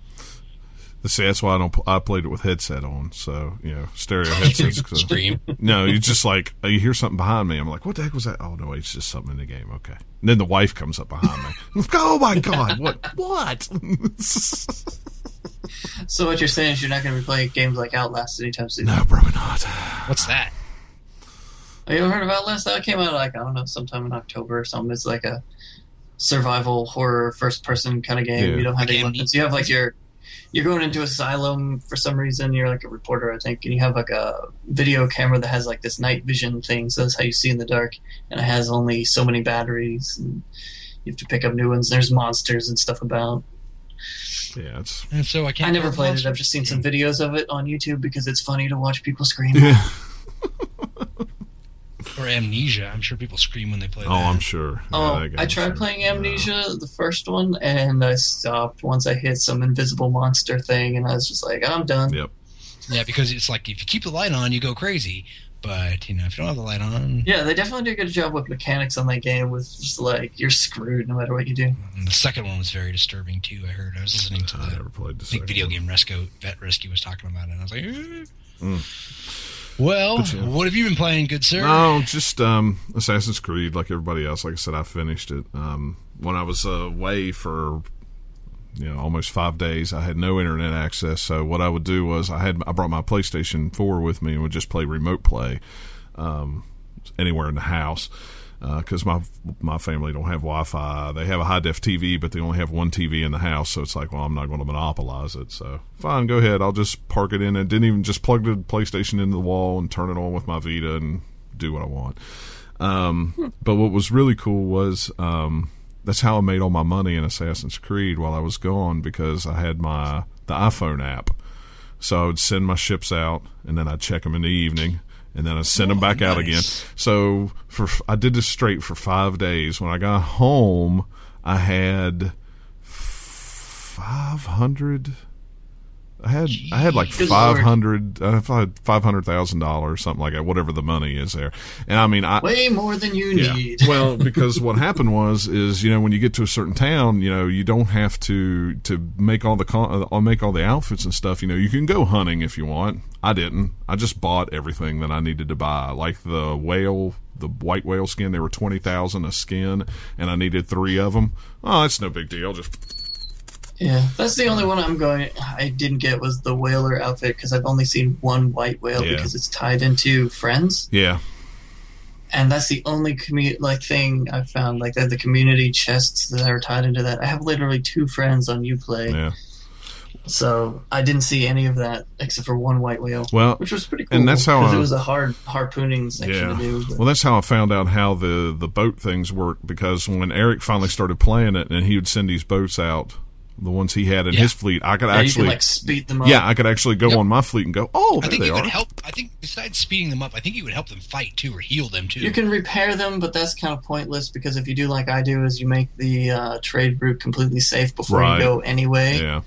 See, that's why I don't. I played it with headset on, so you know, stereo headsets. So. Scream. No, you just like you hear something behind me. I'm like, what the heck was that? Oh no, wait, it's just something in the game. Okay. And then the wife comes up behind me. Oh my god, what? What? So what you're saying is you're not going to be playing games like Outlast anytime soon? No, probably not. What's that? Have you ever heard of Outlast? That came out like, I don't know, sometime in October or something. It's like a survival horror first person kind of game. Yeah. You don't have Like any Amnesia? weapons. You have like your you're going into asylum for some reason. You're like a reporter, I think, and you have like a video camera that has like this night vision thing, so that's how you see in the dark. And it has only so many batteries, and you have to pick up new ones. There's monsters and stuff about. Yeah, it's And so I can't. I never play played it. Monster. I've just seen some videos of it on YouTube because it's funny to watch people scream. yeah. Or Amnesia. I'm sure people scream when they play Oh, that. I'm sure. Oh, Yeah, that I game's tried sure. playing Amnesia, the first one, and I stopped once I hit some invisible monster thing, and I was just like, I'm done. Yep. Yeah, because it's like if you keep the light on, you go crazy. But you know, if you don't have the light on, Yeah, they definitely do a good job with mechanics on that game. With just like you're screwed no matter what you do. and the second one was very disturbing too. I heard. I was listening to I the never played the big second video one. game Rescue Vet Rescue was talking about it, and I was like, eh. Mm. Well, But, yeah. what have you been playing, good sir? No, just um, Assassin's Creed, like everybody else. Like I said, I finished it. Um, when I was away for you know almost five days, I had no internet access. So what I would do was I had I brought my PlayStation four with me and would just play remote play um, anywhere in the house because uh, my my family don't have Wi-Fi. They have a high def T V, but they only have one T V in the house. So it's like, well, I'm not going to monopolize it. So fine, go ahead. I'll just park it in. And didn't even just plug the PlayStation into the wall and turn it on with my Vita and do what I want. Um, but what was really cool was um, that's how I made all my money in Assassin's Creed while I was gone because I had my the iPhone app. So I would send my ships out and then I'd check them in the evening. And then I send them back out again. So for I did this straight for five days. When I got home, I had five hundred. I had I had like Good five Lord. hundred. I had five hundred thousand dollars, something like that. Whatever the money is there. And I mean, I Way more than you yeah. need. Well, because what happened was, is you know, when you get to a certain town, you know, you don't have to to make all the con- uh, make all the outfits and stuff. You know, you can go hunting if you want. I didn't. I just bought everything that I needed to buy, like the whale, the white whale skin. They were twenty thousand a skin, and I needed three of them. Oh, that's no big deal. Just Yeah, that's the only one I'm going. I didn't get was the whaler outfit because I've only seen one white whale Yeah. because it's tied into Friends, yeah, and that's the only commu- like thing I've found. Like the, the community chests that are tied into that. I have literally two friends on Uplay, yeah. So I didn't see any of that except for one white whale, Well, which was pretty cool. and that's how because I- it was a hard harpooning section Yeah. to do. But Well, that's how I found out how the, the boat things work, because when Eric finally started playing it and he would send these boats out, the ones he had in Yeah. his fleet, I could yeah, you actually, can like speed them up. yeah, I could actually go Yep. on my fleet and go, oh, I there think they it are. would help. I think besides speeding them up, I think it would help them fight too, or heal them too. You can repair them, but that's kind of pointless because if you do like I do, is you make the uh, trade route completely safe before Right. you go anyway. Yeah.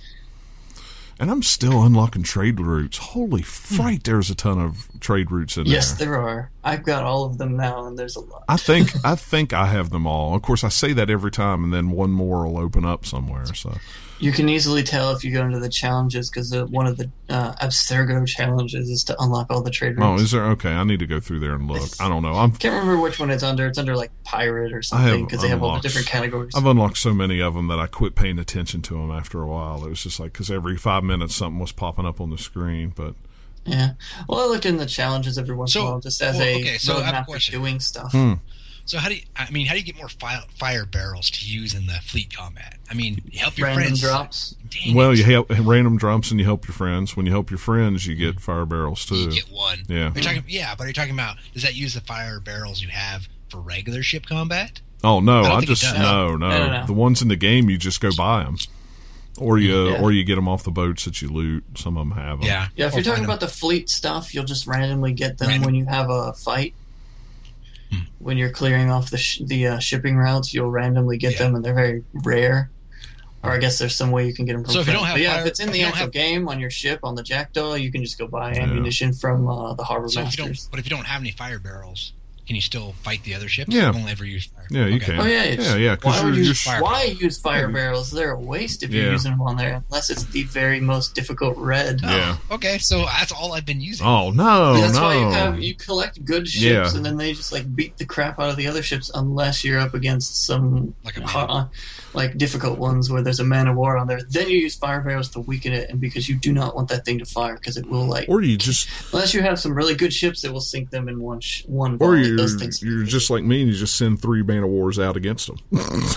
And I'm still unlocking trade routes. Holy fright, there's a ton of trade routes in Yes, there. there are. I've got all of them now, and there's a lot. I think I think I have them all. Of course, I say that every time, and then one more will open up somewhere. So You can easily tell if you go into the challenges because one of the uh, Abstergo challenges is to unlock all the trade oh, routes. is there? Okay, I need to go through there and look. I don't know. I'm Can't remember which one it's under. It's under like pirate or I something have because they have all the unlocked- different categories. I've unlocked so many of them that I quit paying attention to them after a while. It was just like because every five minutes something was popping up on the screen. But Yeah. Well, I look in the challenges every once in So- a while just as well, a okay, so I have a roadmap for question. doing stuff. Hmm. So how do you? I mean, how do you get more fire, fire barrels to use in the fleet combat? I mean, you help your Random friends. drops. Dang well, it. you help random drops and you help your friends. When you help your friends, you get fire barrels You too. get one. Yeah. Are you talking, yeah, but are you talking about does that use the fire barrels you have for regular ship combat? Oh no, I don't I, think it just does. no, no, No, no, no. The ones in the game, you just go buy them, or you Yeah. or you get them off the boats that you loot. Some of them have them. Yeah. Yeah, if Or you're talking find about the fleet stuff, you'll just randomly get them Random. when you have a fight. Hmm. When you're clearing off the sh- the uh, shipping routes, you'll randomly get Yeah. them, and they're very rare. Or I guess there's some way you can get them from. So if you friends. don't have But yeah, fire- if it's in if the you don't actual have- game on your ship on the Jackdaw, you can just go buy Yeah. ammunition from uh, the harbor So if you don't, masters. but if you don't have any fire barrels, can you still fight the other ships? Yeah. Or only ever use fire. Yeah, you Okay. can. Oh yeah, it's, Yeah, yeah, 'cause Why you're- would you're you s- why use fire barrels? They're a waste if you're Yeah. using them on there, unless it's the very most difficult red. Oh, Yeah. Okay, so that's all I've been using. Oh no, That's no. why you have you collect good ships, Yeah. and then they just like beat the crap out of the other ships, unless you're up against some Like a ha- man. uh, like difficult ones where there's a man of war on there. Then you use fire barrels to weaken it, and because you do not want that thing to fire, because it will like or you just, unless you have some really good ships, it will sink them in one sh- one. or volley. you, Those things. you're just like me, and you just send three man of wars out against them.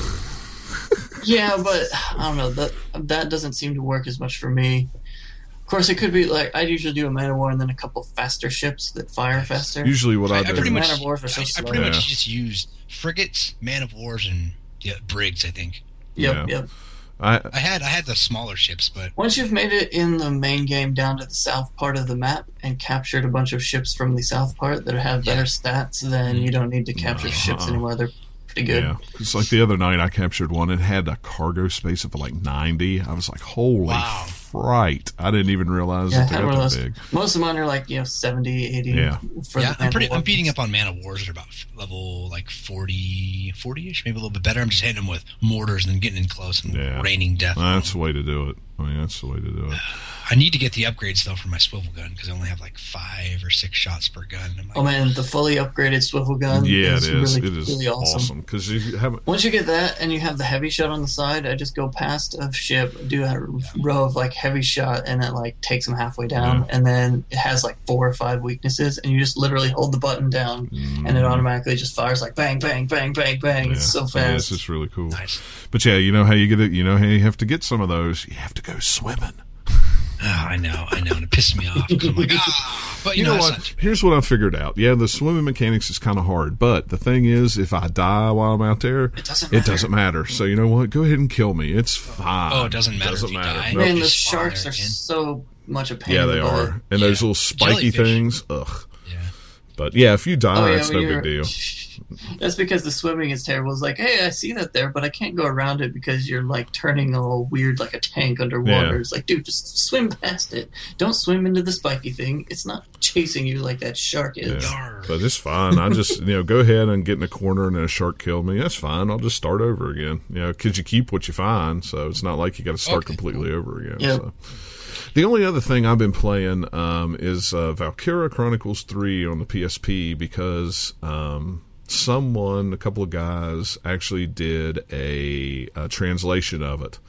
Yeah, but I don't know that that doesn't seem to work as much for me. Of course, it could be like I'd usually do a man of war and then a couple faster ships that fire faster. Usually, what I, I, I do, pretty much, Man of Wars are so I, I slow. pretty Yeah. much just used frigates, man of wars, and yeah, brigs. I think Yep, Yeah. yep. I, I had I had the smaller ships, but Once you've made it in the main game down to the south part of the map and captured a bunch of ships from the south part that have better Yeah. stats, then you don't need to capture No. ships anymore. They're pretty good. yeah, it's like the other night I captured one. It had a cargo space of like ninety. I was like, holy Wow. fright! I didn't even realize Yeah, I that had they one got of that those. big. Most of mine are like, you know, seventy, eighty. Yeah. For yeah, the I'm pretty. Man I'm of beating War. up on man of wars at about level like forty, forty-ish, maybe a little bit better. I'm just hitting them with mortars and then getting in close and Yeah. raining death. on That's them. the way to do it. I mean, that's the way to do it. I need to get the upgrades though for my swivel gun because I only have like five or six shots per gun. I'm like, Oh man, the fully upgraded swivel gun Yeah, is it is. really, it is really awesome. awesome because if you haven't. Once you get that and you have the heavy shot on the side, I just go past a ship, do a row of like heavy shot, and it like takes them halfway down, Yeah. and then it has like four or five weaknesses, and you just literally hold the button down, and it automatically just fires like bang, bang, bang, bang, bang. It's so Yeah, fast. it's really cool. nice. But yeah, you know how you get it. You know how you have to get some of those. You have to go swimming. Oh, I know, I know, and it pissed me off. 'cause I'm like, ah, but you, You know, know it's what? not too Here's what I figured out. Yeah, the swimming mechanics is kind of hard, but the thing is, if I die while I'm out there, It doesn't it matter. doesn't matter. So you know what? Go ahead and kill me. It's fine. Oh, it doesn't matter Doesn't if you matter. die. Nope. Man, the Just spawn sharks there are again. so much a pain. Yeah, in they the butt. are, and those Yeah. little spiky Jellyfish. things. Ugh. Yeah. But yeah, if you die, Oh, yeah, it's when no big you're- deal. That's because the swimming is terrible. It's like, hey, I see that there, but I can't go around it because you're like turning all weird like a tank underwater. Yeah. It's like, dude, just swim past it. Don't swim into the spiky thing. It's not chasing you like that shark is. Yeah. Yar. But it's fine. I just, you know, go ahead and get in a corner and then a shark killed me. That's fine. I'll just start over again. You know, because you keep what you find, so it's not like you got to start Okay. completely over again. Yep. So. The only other thing I've been playing um, is uh, Valkyria Chronicles three on the P S P because um, someone, a couple of guys, actually did a, a translation of it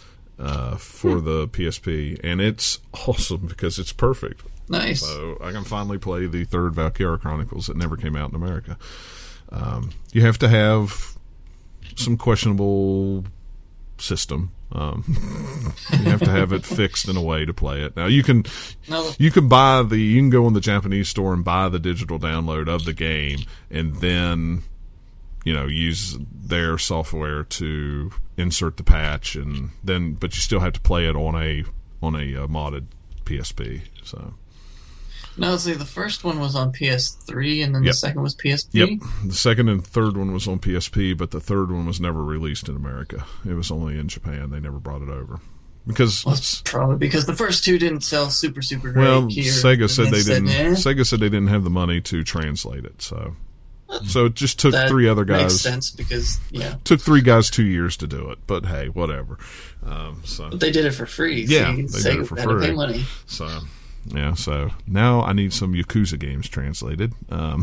uh, for Hmm. the P S P, and it's awesome because it's perfect. Nice. So I can finally play the third Valkyria Chronicles that never came out in America. Um, you have to have some questionable system. Um, you have to have it fixed in a way to play it. Now you can No. you can buy the you can go in the Japanese store and buy the digital download of the game, and then you know use their software to insert the patch, and then but you still have to play it on a on a uh, modded P S P. So. No, see, the first one was on P S three, and then Yep. the second was P S P. Yep. The second and third one was on P S P, but the third one was never released in America. It was only in Japan. They never brought it over. Because Well, it's probably because the first two didn't sell super, super great well, here. Sega and said they didn't eh, Sega said they didn't have the money to translate it. So so it just took that three other makes guys sense because, yeah. took three guys two years to do it. But hey, whatever. Um, so But they did it for free. Yeah, so they Sega did it for had to free. pay money. so yeah, so now I need some Yakuza games translated. Um,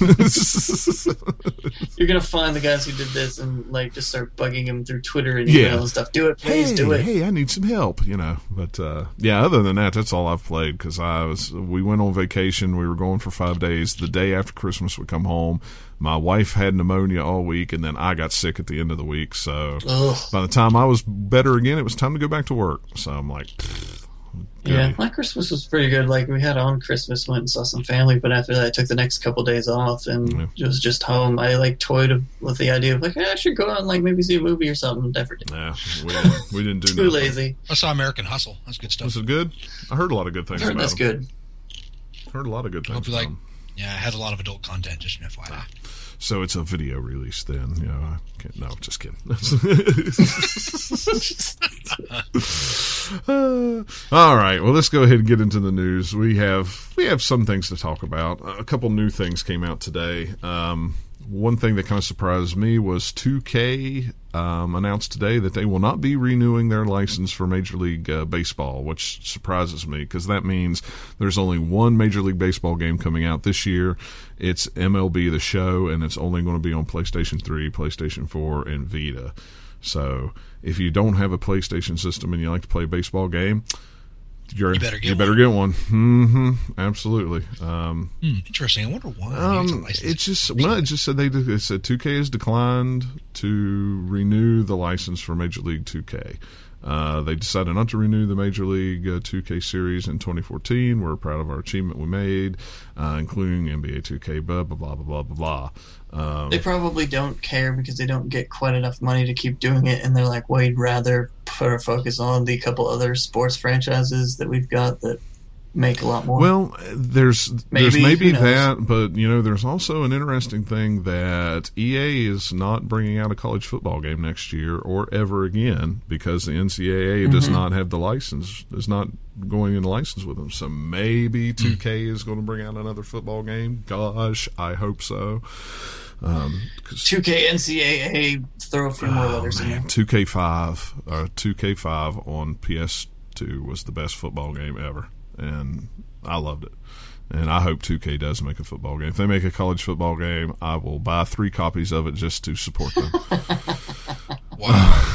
You're gonna find the guys who did this and like just start bugging them through Twitter and email Yeah. and stuff. Do it, please, hey, do it. hey, I need some help, you know. But uh, yeah, other than that, that's all I've played because I was. We went on vacation. We were going for five days. The day after Christmas, we come home. My wife had pneumonia all week, and then I got sick at the end of the week. So Ugh. by the time I was better again, it was time to go back to work. So I'm like, Yeah, goody. my Christmas was pretty good. Like we had on Christmas, went and saw some family, but after that, I took the next couple days off and Yeah. was just home. I like toyed with the idea of like, hey, I should go out and like maybe see a movie or something. Never did. Nah, we didn't, we didn't do Too nothing. lazy. I saw American Hustle. That's good stuff. Was it good? I heard a lot of good I things heard about that's it. good. Heard a lot of good things Hope you about like. them. Yeah, it has a lot of adult content. Just an F Y I. So it's a video release then. You know, I can't, no, just kidding. Uh, all right. Well, let's go ahead and get into the news. We have we have some things to talk about. A couple new things came out today. Um, one thing that kind of surprised me was two K um, announced today that they will not be renewing their license for Major League uh, Baseball, which surprises me because that means there's only one Major League Baseball game coming out this year. It's M L B The Show, and it's only going to be on PlayStation three, PlayStation four, and Vita. So if you don't have a PlayStation system and you like to play a baseball game, you're, You better get you better one. get one. Mm-hmm. Absolutely. Um, Hmm, interesting. I wonder why. Maybe it's a um, license. it just well, it just said they did, it said two K has declined to renew the license for Major League two K. Uh, they decided not to renew the Major League uh, two K series in twenty fourteen. We're proud of our achievement we made, uh, including N B A two K. Blah blah blah blah blah blah. Um, They probably don't care because they don't get quite enough money to keep doing it, and they're like, we'd rather put our focus on the couple other sports franchises that we've got that make a lot more. Well, there's there's Maybe, maybe who knows? that, but you know, there's also an interesting thing that E A is not bringing out a college football game next year or ever again because the N C double A Mm-hmm. does not have the license, is not going in the license with them. So maybe two K is going to bring out another football game. Gosh, I hope so. Um, 'cause- two K N C double A, throw a few more oh, letters in there. man, two K five, uh, two K five on P S two was the best football game ever, and I loved it. And I hope two K does make a football game. If they make a college football game, I will buy three copies of it just to support them. Wow.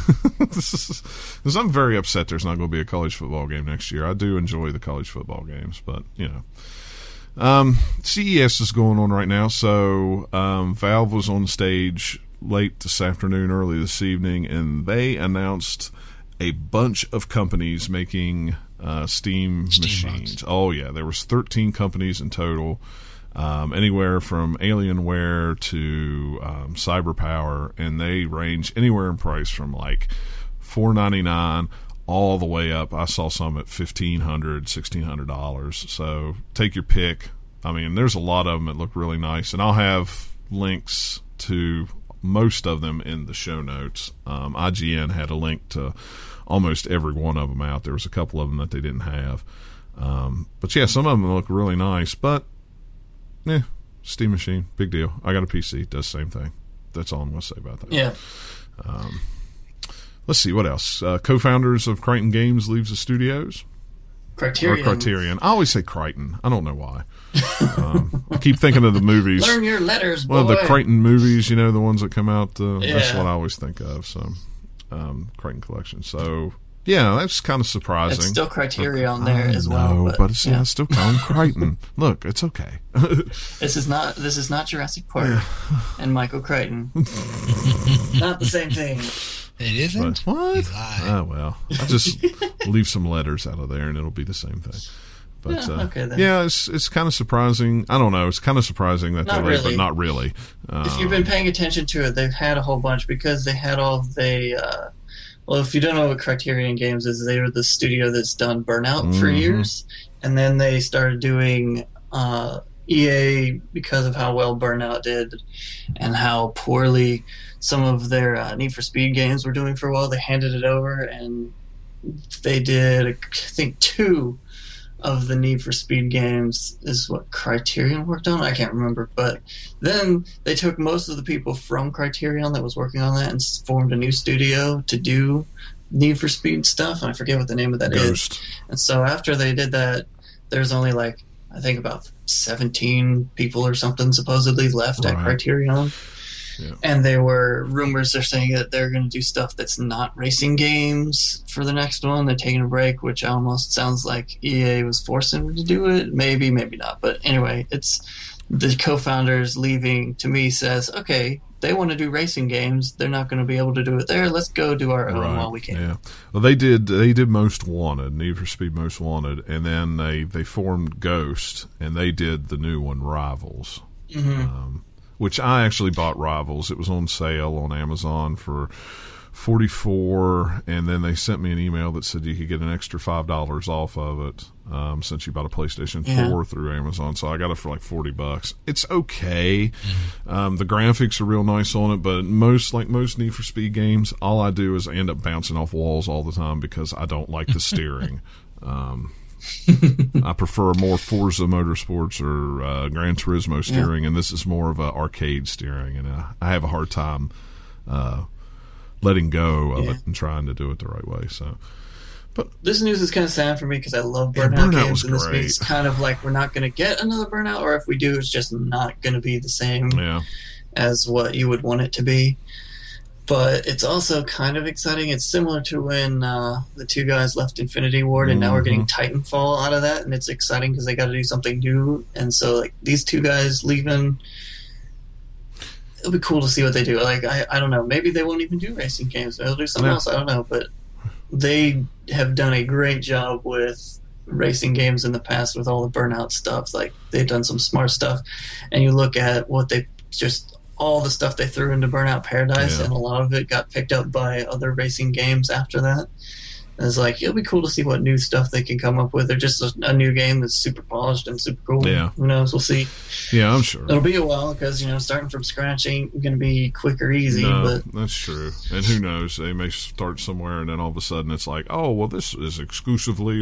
Because I'm very upset there's not going to be a college football game next year. I do enjoy the college football games, but, you know. Um, C E S is going on right now, so um, Valve was on stage late this afternoon, early this evening, and they announced a bunch of companies making uh, Steam, Steam machines. box. Oh, yeah, there was thirteen companies in total, um, anywhere from Alienware to um, CyberPower, and they range anywhere in price from like four ninety-nine all the way up. I saw some at fifteen hundred dollars, sixteen hundred dollars. So take your pick. I mean, there's a lot of them that look really nice, and I'll have links to most of them in the show notes. Um, I G N had a link to almost every one of them out. There was a couple of them that they didn't have. Um, but yeah, some of them look really nice, but eh, Steam Machine, big deal. I got a P C, does the same thing. That's all I'm going to say about that. Yeah. Um, let's see, what else? Uh, co-founders of Crichton Games leaves the studios. Criterion. Or Criterion. I always say Crichton. I don't know why. um, I keep thinking of the movies. Learn your letters, boy. Well, the Crichton movies, you know, the ones that come out. Uh, That's Yeah. what I always think of. So, um, Crichton Collection. So, yeah, that's kind of surprising. It's still Criterion I there as well. know, But, but see, yeah. I still call him Crichton. Look, it's okay. This is not this is not Jurassic Park and Michael Crichton. Not the same thing. It isn't? But, what? You lie. Oh, well. I'll just leave some letters out of there, and it'll be the same thing. But, Yeah, uh, okay, then. yeah, it's it's kind of surprising. I don't know. It's kind of surprising that Not they're late, really. but not really. Um, If you've been paying attention to it, they've had a whole bunch because they had all of the. Uh, well, if you don't know what Criterion Games is, they were the studio that's done Burnout for Mhm. years, and then they started doing uh, E A because of how well Burnout did and how poorly some of their uh, Need for Speed games were doing for a while. They handed it over, and they did, I think, two of the Need for Speed games is what Criterion worked on. I can't remember, but then they took most of the people from Criterion that was working on that and s- formed a new studio to do Need for Speed stuff, and I forget what the name of that is. Ghost. And so after they did that, there's only like I think about seventeen people or something supposedly left at Right. Criterion. Yeah. And there were rumors they're saying that they're going to do stuff that's not racing games for the next one. They're taking a break, which almost sounds like E A was forcing them to do it. Maybe, maybe not. But anyway, it's the co-founders leaving to me says, okay, they want to do racing games. They're not going to be able to do it there. Let's go do our own while we can. Yeah. Well, they did. They did Most Wanted, Need for Speed Most Wanted, and then they they formed Ghost, and they did the new one, Rivals. Mm-hmm. Um, which I actually bought Rivals. It was on sale on Amazon for forty-four, and then they sent me an email that said you could get an extra five dollars off of it um, since you bought a PlayStation Yeah. four through Amazon. So I got it for like forty bucks. It's okay. Um, the graphics are real nice on it, but most like most Need for Speed games, all I do is I end up bouncing off walls all the time because I don't like the steering. Um, I prefer more Forza Motorsports or uh, Gran Turismo steering, and this is more of a arcade steering, and uh, I have a hard time uh, letting go of Yeah. it and trying to do it the right way. So, This news is kind of sad for me because I love Yeah, Burnout, Burnout games, was and this great. means kind of like we're not going to get another Burnout, or if we do, it's just not going to be the same yeah, as what you would want it to be. But it's also kind of exciting. It's similar to when uh, the two guys left Infinity Ward, and now we're getting Titanfall out of that, and it's exciting because they got to do something new. And so, like these two guys leaving, it'll be cool to see what they do. Like I, I don't know, maybe they won't even do racing games. They'll do something Yeah. else. I don't know, but they have done a great job with racing games in the past with all the Burnout stuff. Like they've done some smart stuff, and you look at what they just all the stuff they threw into Burnout Paradise, Yeah. and a lot of it got picked up by other racing games after that. And it's like it'll be cool to see what new stuff they can come up with. They're just a, a new game that's super polished and super cool. Yeah. Who knows? We'll see. yeah. I'm sure. It'll be a while because you know starting from scratch ain't going to be quick or easy. No, But that's true. And who knows? They may start somewhere, and then all of a sudden it's like, oh, well, this is exclusively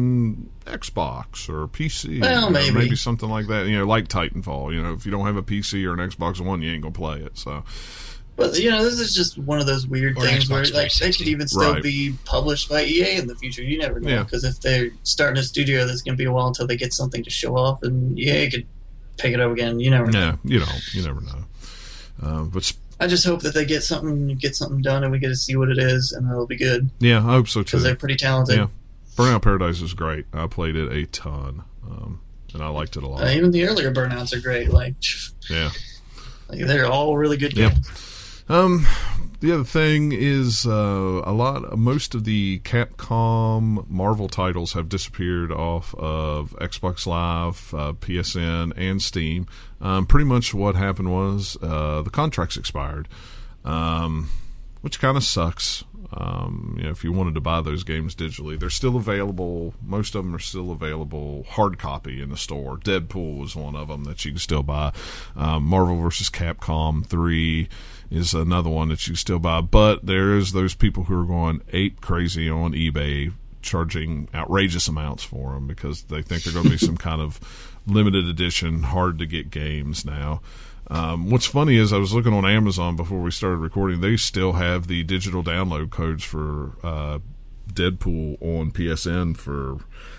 on Xbox or P C. Well, or maybe. maybe something like that. You know, like Titanfall. You know, if you don't have a P C or an Xbox One, you ain't gonna play it. So, but you know this is just one of those weird Or things Xbox where like they three could sixty. even still Right. be published by E A in the future. You never know Yeah. because if they're starting a studio, that's going to be a while until they get something to show off, and E A could pick it up again. You never know. yeah, you don't. You never know. Uh, but sp- I just hope that they get something get something done, and we get to see what it is, and it'll be good yeah, I hope so because too. they're pretty talented. Yeah, Burnout Paradise is great. I played it a ton, um, and I liked it a lot. Uh, even the earlier Burnouts are great. Like, Yeah. like they're all really good Yep. games. Um, the other thing is uh, a lot. Most of the Capcom Marvel titles have disappeared off of Xbox Live, uh, P S N, and Steam. Um, pretty much what happened was uh, the contracts expired, um, which kind of sucks. Um, you know, if you wanted to buy those games digitally, they're still available. Most of them are still available hard copy in the store. Deadpool was one of them that you can still buy. Um, Marvel versus Capcom three is another one that you can still buy. But there is those people who are going ape crazy on eBay, charging outrageous amounts for them because they think they're going to be some kind of limited edition, hard to get games now. Um, what's funny is I was looking on Amazon before we started recording. They still have the digital download codes for uh, Deadpool on P S N for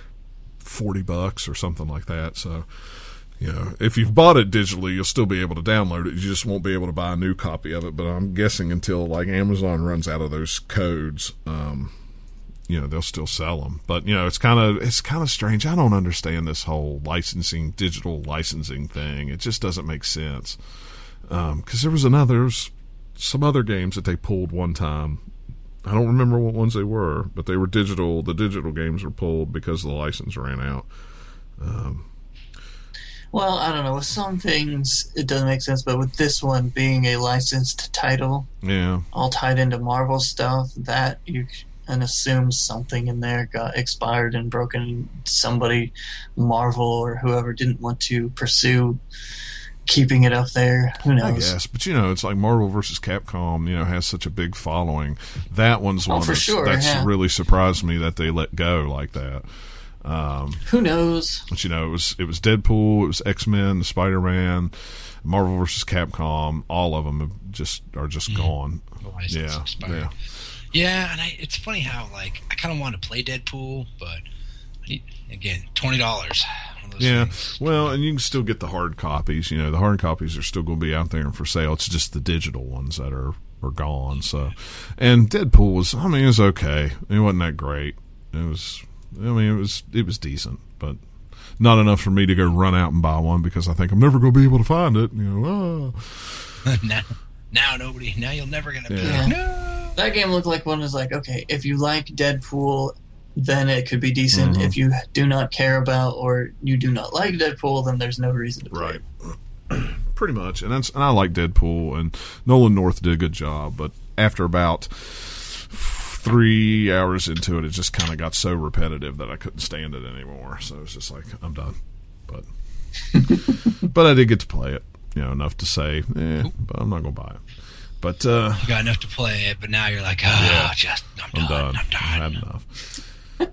forty bucks or something like that. So, you know, if you've bought it digitally, you'll still be able to download it. You just won't be able to buy a new copy of it. But I'm guessing until like Amazon runs out of those codes, um, you know, they'll still sell them. But you know, it's kind of it's kind of strange. I don't understand this whole licensing, digital licensing thing. It just doesn't make sense. Because um, there was another, there was some other games that they pulled one time I don't remember what ones they were, but they were digital. The digital games were pulled because the license ran out. Um, well, I don't know. With some things, it doesn't make sense, but with this one being a licensed title, yeah, all tied into Marvel stuff, that you can assume something in there got expired and broken. Somebody, Marvel or whoever, didn't want to pursue keeping it up there. Who knows? I guess, but you know, it's like Marvel versus Capcom. You know, has such a big following. That one's one oh, for that's, sure, that's yeah. really surprised me that they let go like that. Um, Who knows? But you know, it was it was Deadpool, it was X-Men, Spider-Man, Marvel versus Capcom. All of them have just are just mm-hmm. gone. Yeah, expired. yeah, yeah. And I, it's funny how like I kind of want to play Deadpool, but again, twenty dollars. Yeah, things. Well, and you can still get the hard copies. You know, the hard copies are still going to be out there and for sale. It's just the digital ones that are, are gone. So, and Deadpool was, I mean, it was okay. It wasn't that great. It was, I mean, it was it was decent, but not enough for me to go run out and buy one because I think I'm never going to be able to find it. You know, oh. now, now nobody, now you're never going to yeah. be. No. That game looked like one was like, okay, if you like Deadpool, then it could be decent. Mm-hmm. If you do not care about or you do not like Deadpool, then there's no reason to play right. Pretty much, and that's and I like Deadpool, and Nolan North did a good job, but after about three hours into it, it just kind of got so repetitive that I couldn't stand it anymore. So it was just like, I'm done. But but I did get to play it, you know, enough to say, eh, but I'm not going to buy it. But uh, you got enough to play it, but now you're like, oh, yeah, just I'm, I'm done. done. I'm done. I had enough.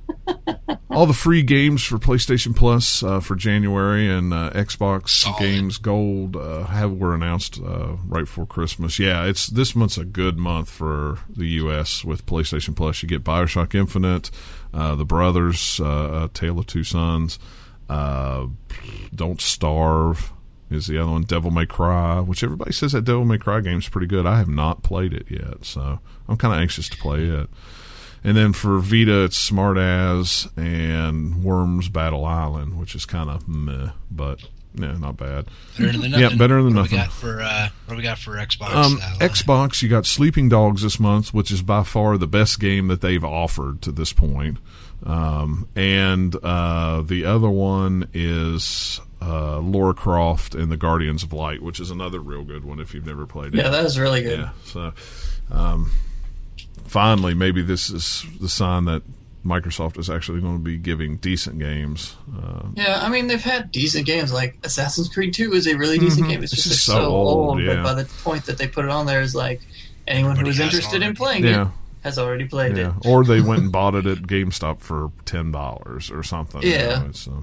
All the free games for PlayStation Plus uh, for January and uh, Xbox Solid. Games Gold uh, have were announced uh, right before Christmas. Yeah, it's this month's a good month for the U S with PlayStation Plus. You get BioShock Infinite, uh, The Brothers, uh, A Tale of Two Sons, uh, Don't Starve is the other one, Devil May Cry, which everybody says that Devil May Cry game is pretty good. I have not played it yet, so I'm kind of anxious to play it. And then for Vita, it's Smart As and Worms Battle Island, which is kind of meh, but yeah, not bad. Better than nothing. Yeah, better than what nothing. Do we got for, uh, what do we got for Xbox? Um, uh, Xbox, you got Sleeping Dogs this month, which is by far the best game that they've offered to this point. Um, and uh, the other one is uh, Lara Croft and the Guardians of Light, which is another real good one if you've never played it. Yeah, that was really good. Yeah, so um, finally, maybe this is the sign that Microsoft is actually going to be giving decent games. Uh, yeah, I mean, they've had decent games. Like Assassin's Creed two is a really decent mm-hmm. game. It's, it's just, just so, so old, old yeah. but by the point that they put it on there is like anyone Everybody who is has interested already. in playing yeah. it has already played yeah. it. Or they went and bought it at GameStop for ten dollars or something. Yeah. You know, so.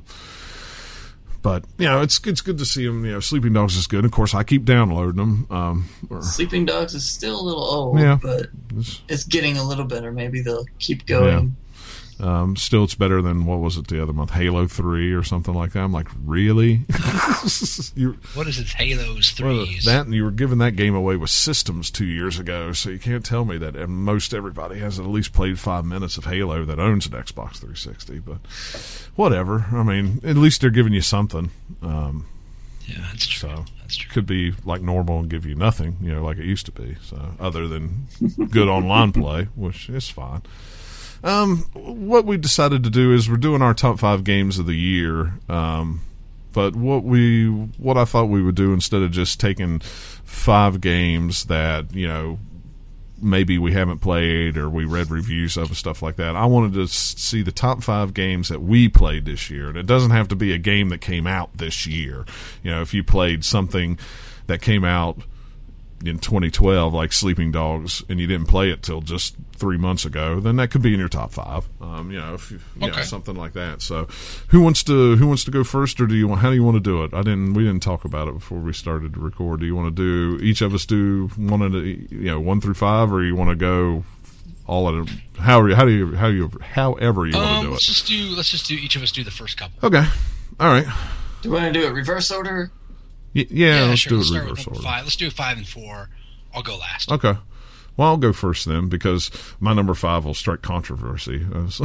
But, you know, it's it's good to see them. You know, Sleeping Dogs is good. Of course, I keep downloading them. Um, or, Sleeping Dogs is still a little old, yeah. but it's, it's getting a little better. Maybe they'll keep going. Um, still, it's better than, what was it the other month, Halo three or something like that. I'm like, really? you, what is it, Halo's well, threes? that, and you were giving that game away with systems two years ago, so you can't tell me that most everybody has at least played five minutes of Halo that owns an Xbox three sixty. But whatever. I mean, at least they're giving you something. Um, yeah, that's true. So that's true. Could be like normal and give you nothing, you know, like it used to be. So other than good online play, which is fine. Um, what we decided to do is we're doing our top five games of the year. Um, but what we, what I thought we would do instead of just taking five games that, you know, maybe we haven't played or we read reviews of and stuff like that, I wanted to see the top five games that we played this year. And it doesn't have to be a game that came out this year. You know, if you played something that came out in twenty twelve, like Sleeping Dogs, and you didn't play it till just three months ago, then that could be in your top five. Um, you know, if you, you okay. know, something like that. So, who wants to who wants to go first, or do you want? How do you want to do it? I didn't. We didn't talk about it before we started to record. Do you want to do each of us do one of the, you know, one through five, or you want to go all at a, how how do you how you however you um, want to do let's it? Just do let's just do each of us do the first couple. Okay, all right. Do you want to do it reverse order? Y- yeah, yeah, let's sure. do Let's it start reverse with order. five. Let's do five and four. I'll go last. Okay. Well, I'll go first then, because my number five will strike controversy. Because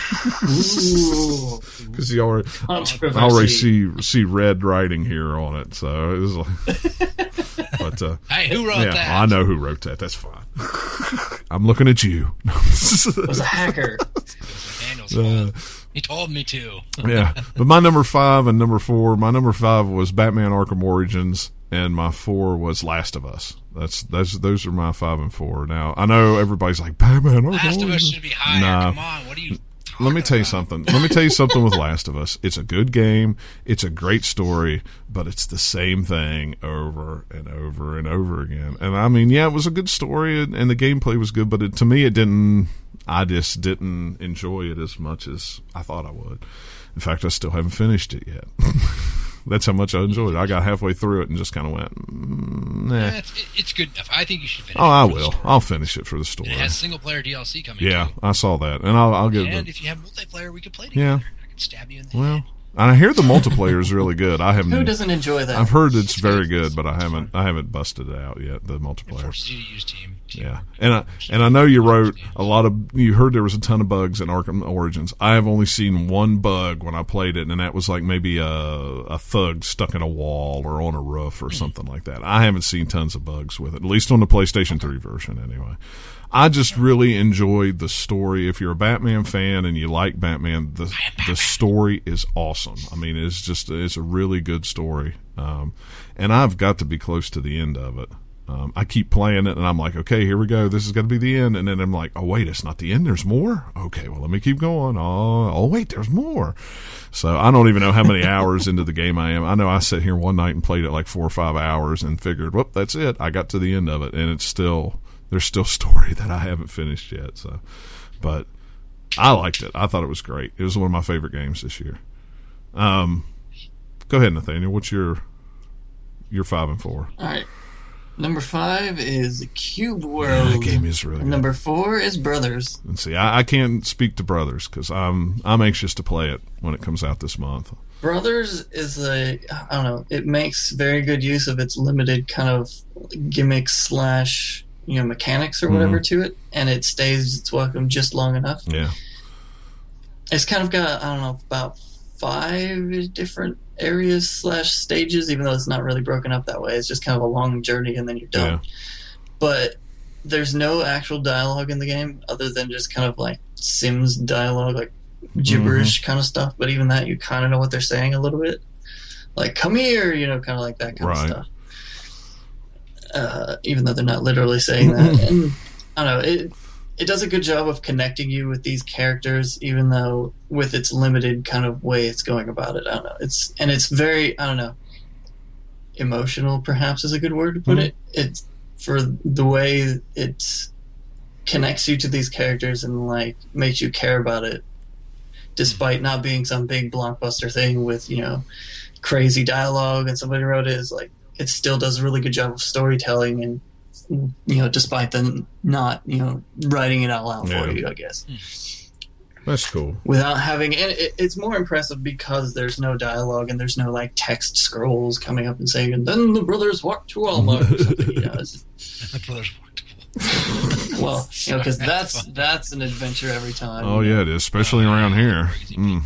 you already, Controversy. I already see see red writing here on it. So it was like, but uh, Hey, who wrote yeah, that? I know who wrote that. That's fine. I'm looking at you. It was a hacker. Daniel's fault. He told me to. Yeah, but my number five and number four. My number five was Batman: Arkham Origins, and my four was Last of Us. That's that's those are my five and four. Now I know everybody's like Batman: Arkham Last of Us Origins should be higher. Nah. Come on, what are you? Let me tell you about? something. Let me tell you something with Last of Us. It's a good game. It's a great story, but it's the same thing over and over and over again. And I mean, yeah, it was a good story and, and the gameplay was good, but it, to me, it didn't. I just didn't enjoy it as much as I thought I would. In fact, I still haven't finished it yet. That's how much I enjoyed it. I got halfway through it and just kind of went, mm, nah. Yeah, it's, it, it's good enough. I think you should finish Oh, it. I for the will. story. I'll finish it for the story. And it has single player D L C coming. Yeah, too. I saw that, and I'll, I'll get. And the, if you have multiplayer, we could play Yeah. together. I could stab you in the Well, head. and I hear the multiplayer is really good. I haven't. Who doesn't enjoy that? I've heard it's very good, but I haven't. I haven't busted it out yet. The It multiplayer. forces you to use team. team Yeah, and I and I know you wrote a lot of. You heard there was a ton of bugs in Arkham Origins. I have only seen one bug when I played it, and that was like maybe a a thug stuck in a wall or on a roof or something like that. I haven't seen tons of bugs with it, at least on the PlayStation three version, anyway. I just really enjoyed the story. If you're a Batman fan and you like Batman, the the story is awesome. I mean, it's just it's a really good story, um, and I've got to be close to the end of it. Um, I keep playing it, and I'm like, okay, here we go. This is going to be the end. And then I'm like, oh, wait, it's not the end. There's more? Okay, well, let me keep going. Oh, oh, wait, there's more. So I don't even know how many hours into the game I am. I know I sat here one night and played it like four or five hours and figured, whoop, that's it. I got to the end of it, and it's still, there's still story that I haven't finished yet. So, but I liked it. I thought it was great. It was one of my favorite games this year. Um, go ahead, Nathaniel. What's your, your five and four? All right. Number five is Cube World. That game is really good. Number four is Brothers. And see, I, I can't speak to Brothers because I'm I'm anxious to play it when it comes out this month. Brothers is a, I don't know, it makes very good use of its limited kind of gimmicks slash, you know, mechanics or whatever Mm-hmm. to it, and it stays its welcome just long enough. Yeah. It's kind of got, I don't know, about five different areas slash stages, even though it's not really broken up that way. It's just kind of a long journey and then you're done. Yeah. But there's no actual dialogue in the game other than just kind of like Sims dialogue, like gibberish Mm-hmm. kind of stuff. But even that, you kind of know what they're saying a little bit. Like, come here, you know, kind of like that kind Right. of stuff. Uh, even though they're not literally saying that. And I don't know, it it does a good job of connecting you with these characters, even though with its limited kind of way it's going about it. I don't know. It's and it's very, I don't know, emotional perhaps is a good word to put Mhm. it. It's for the way it connects you to these characters and like makes you care about it, despite not being some big blockbuster thing with, you know, crazy dialogue and somebody wrote it. Is like it still does a really good job of storytelling, and you know, despite them not, you know, writing it out loud Yeah. for you, I guess. That's cool. Without having, and it, it's more impressive because there's no dialogue and there's no like text scrolls coming up and saying, and then the brothers walked to Walmart or something. You know, it's, My brother's walked. well, you know, because that's that's an adventure every time. Oh, yeah, it is, especially around here. Mm.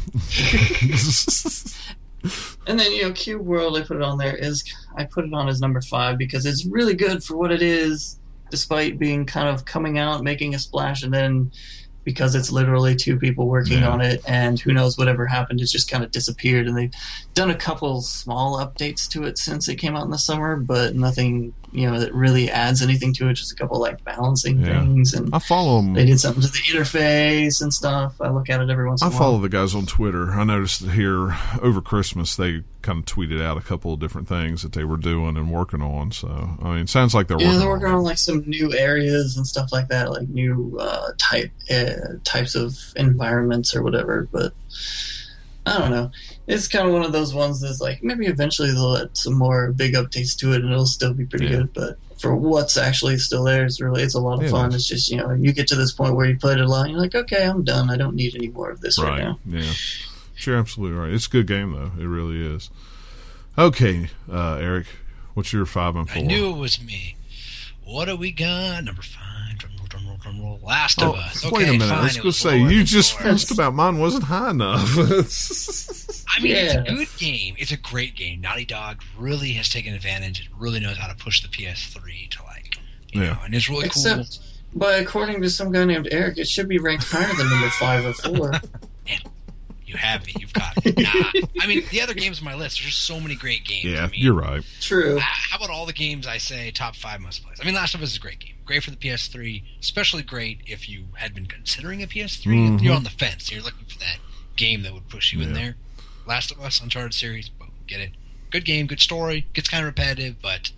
And then, you know, Cube World, I put it on there, is I put it on as number five because it's really good for what it is, despite being kind of coming out, making a splash, and then because it's literally two people working Yeah. on it, and who knows whatever happened, it's just kind of disappeared. And they've done a couple small updates to it since it came out in the summer, but nothing, you know, that really adds anything to it. Just a couple like balancing Yeah. things, and I follow them. they did something to the interface and stuff. I look at it every once in I a while. follow the guys on Twitter. I noticed that here over Christmas they kind of tweeted out a couple of different things that they were doing and working on. So I mean, it sounds like they're Yeah, working. they're working on on like some new areas and stuff like that, like new uh, type uh, types of environments or whatever. But I don't know. It's kind of one of those ones that's like maybe eventually they'll add some more big updates to it, and it'll still be pretty Yeah. good. But for what's actually still there, it's really it's a lot of Yeah, fun. it is. It's just, you know, you get to this point where you played it a lot, and you're like, okay, I'm done. I don't need any more of this right, Right. now. Yeah. Sure, absolutely right. It's a good game though. It really is. Okay, uh, Eric, what's your five and four? I knew it was me. What do we got? Number five. Drum roll, drum roll, drum roll. Last Oh, of Us. Okay, wait a minute. fine, I was it going to was say, lower you than just yours. fussed about mine wasn't high enough. I mean, it's Yeah. a good game. It's a great game. Naughty Dog really has taken advantage. It really knows how to push the P S three to like, you Yeah. know, and it's really Except cool. But according to some guy named Eric, it should be ranked higher than number five or four. Man, you have me. You've got me. Nah. I mean, the other games on my list, there's just so many great games. Yeah, I mean, you're right. True. uh, How about all the games I say top five must plays? I mean, Last of Us is a great game. Great for the P S three. Especially great if you had been considering a P S three. Mhm. You're on the fence. You're looking for that game that would push you in Yeah. there. Last of Us, Uncharted series, boom, get it. Good game, good story. Gets kind of repetitive, but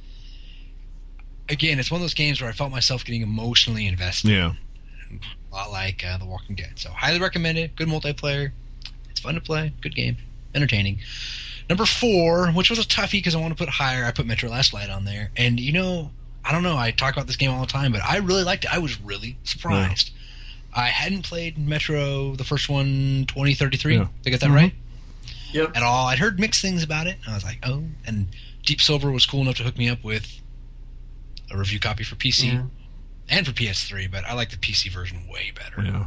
again, it's one of those games where I felt myself getting emotionally invested. Yeah. A lot like uh, The Walking Dead. So highly recommend it. Good multiplayer. It's fun to play. Good game. Entertaining. Number four, which was a toughie because I want to put higher, I put Metro Last Light on there. And, you know, I don't know, I talk about this game all the time, but I really liked it. I was really surprised. Yeah. I hadn't played Metro, the first one, twenty thirty-three. Yeah. Did I get that Mhm. right? Yep. At all. I'd heard mixed things about it. I was like, oh. And Deep Silver was cool enough to hook me up with a review copy for P C. Yeah. And for P S three, but I like the P C version way better. Yeah.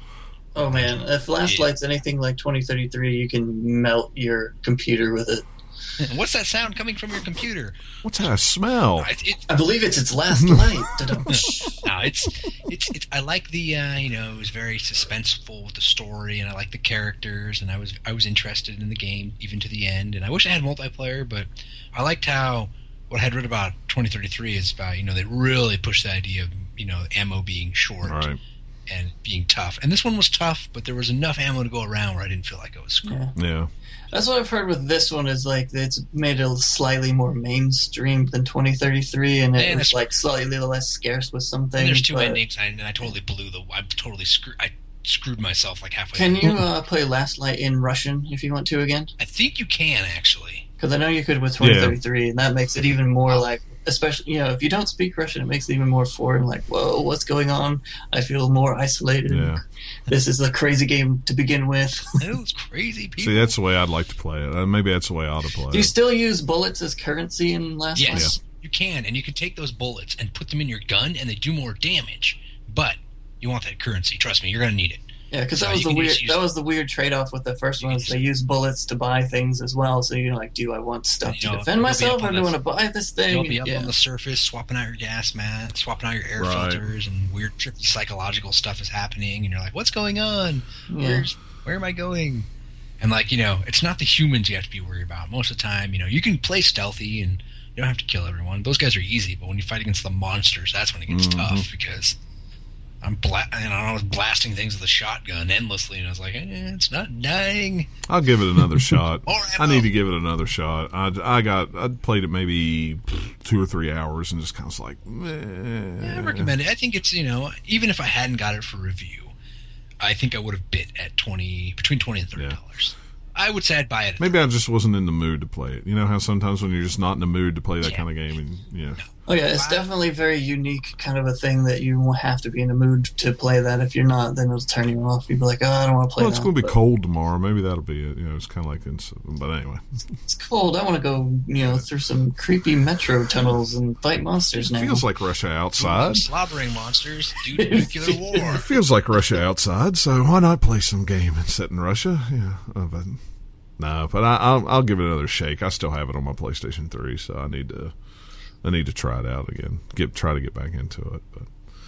Oh man, if Last Yeah. Light's anything like twenty thirty-three, you can melt your computer with it. And what's that sound coming from your computer? What's that smell? It, it, I believe it's its last light. Ta-dum. no, it's, it's it's I like the uh, you know, it was very suspenseful with the story, and I like the characters, and I was I was interested in the game even to the end. And I wish I had multiplayer, but I liked how what I had read about twenty thirty-three is about, you know, they really pushed the idea of, you know, ammo being short. Right. And being tough. And this one was tough, but there was enough ammo to go around where I didn't feel like I was screwed. Yeah. Yeah. That's what I've heard with this one is like it's made it slightly more mainstream than twenty thirty-three, and it Yeah, was that's- like slightly less scarce with some And things. there's two but endings, and I totally blew the. I totally screwed. I screwed myself like halfway. Can through. you uh, play Last Light in Russian if you want to again? I think you can actually. Because I know you could with twenty thirty-three, and that makes it even more like, especially, you know, if you don't speak Russian, it makes it even more foreign. Like, whoa, what's going on? I feel more isolated. Yeah. This is a crazy game to begin with. Those crazy people. See, that's the way I'd like to play it. Uh, maybe that's the way I ought to play Do you it. still use bullets as currency in Last Light? Yes, you can, and you can take those bullets and put them in your gun, and they do more damage. But you want that currency. Trust me, you're gonna need it. Yeah, because So that was you the can weird. just use- That was the weird trade-off with the first You one. can Is they just- use bullets to buy things as well. So you're like, do I want stuff You to know, defend you'll be myself, up or on do I this- want to buy this thing? You'll be up yeah. on the surface, swapping out your gas mask, swapping out your air Right. filters, and weird, tricky psychological stuff is happening, and you're like, "What's going on? Yeah. Where's, where am I going?" And like, you know, it's not the humans you have to be worried about. Most of the time, you know, you can play stealthy and you don't have to kill everyone. Those guys are easy, but when you fight against the monsters, that's when it gets Mhm. tough because I'm bla- and I was blasting things with a shotgun endlessly, and I was like, eh, "It's not dying." I'll give it another shot. More I ammo. need to give it another shot. I, I got I played it maybe two or three hours and just kind of was like, meh. Yeah, I recommend it. I think it's, you know, even if I hadn't got it for review, I think I would have bid at twenty between twenty and thirty dollars. I would say I'd buy it. At Maybe I just wasn't in the mood to play it. You know how sometimes when you're just not in the mood to play that Yeah. kind of game, and yeah, Oh yeah, it's definitely very unique kind of a thing that you will have to be in the mood to play that. If you're not, then it'll turn you off. You'll be like, oh, I don't want to play well, that. it's going to be But cold tomorrow. Maybe that'll be it. You know, it's kind of like, it's, but anyway, It's cold. I want to go, you know, through some creepy metro tunnels and fight monsters it now. feels like Russia outside. slobbering monsters due to nuclear war. It feels like Russia outside, so why not play some game and sit in Russia? Yeah, uh, but no, but I, I'll I'll give it another shake. I still have it on my PlayStation three, so I need to I need to try it out again. Get try to get back into it. But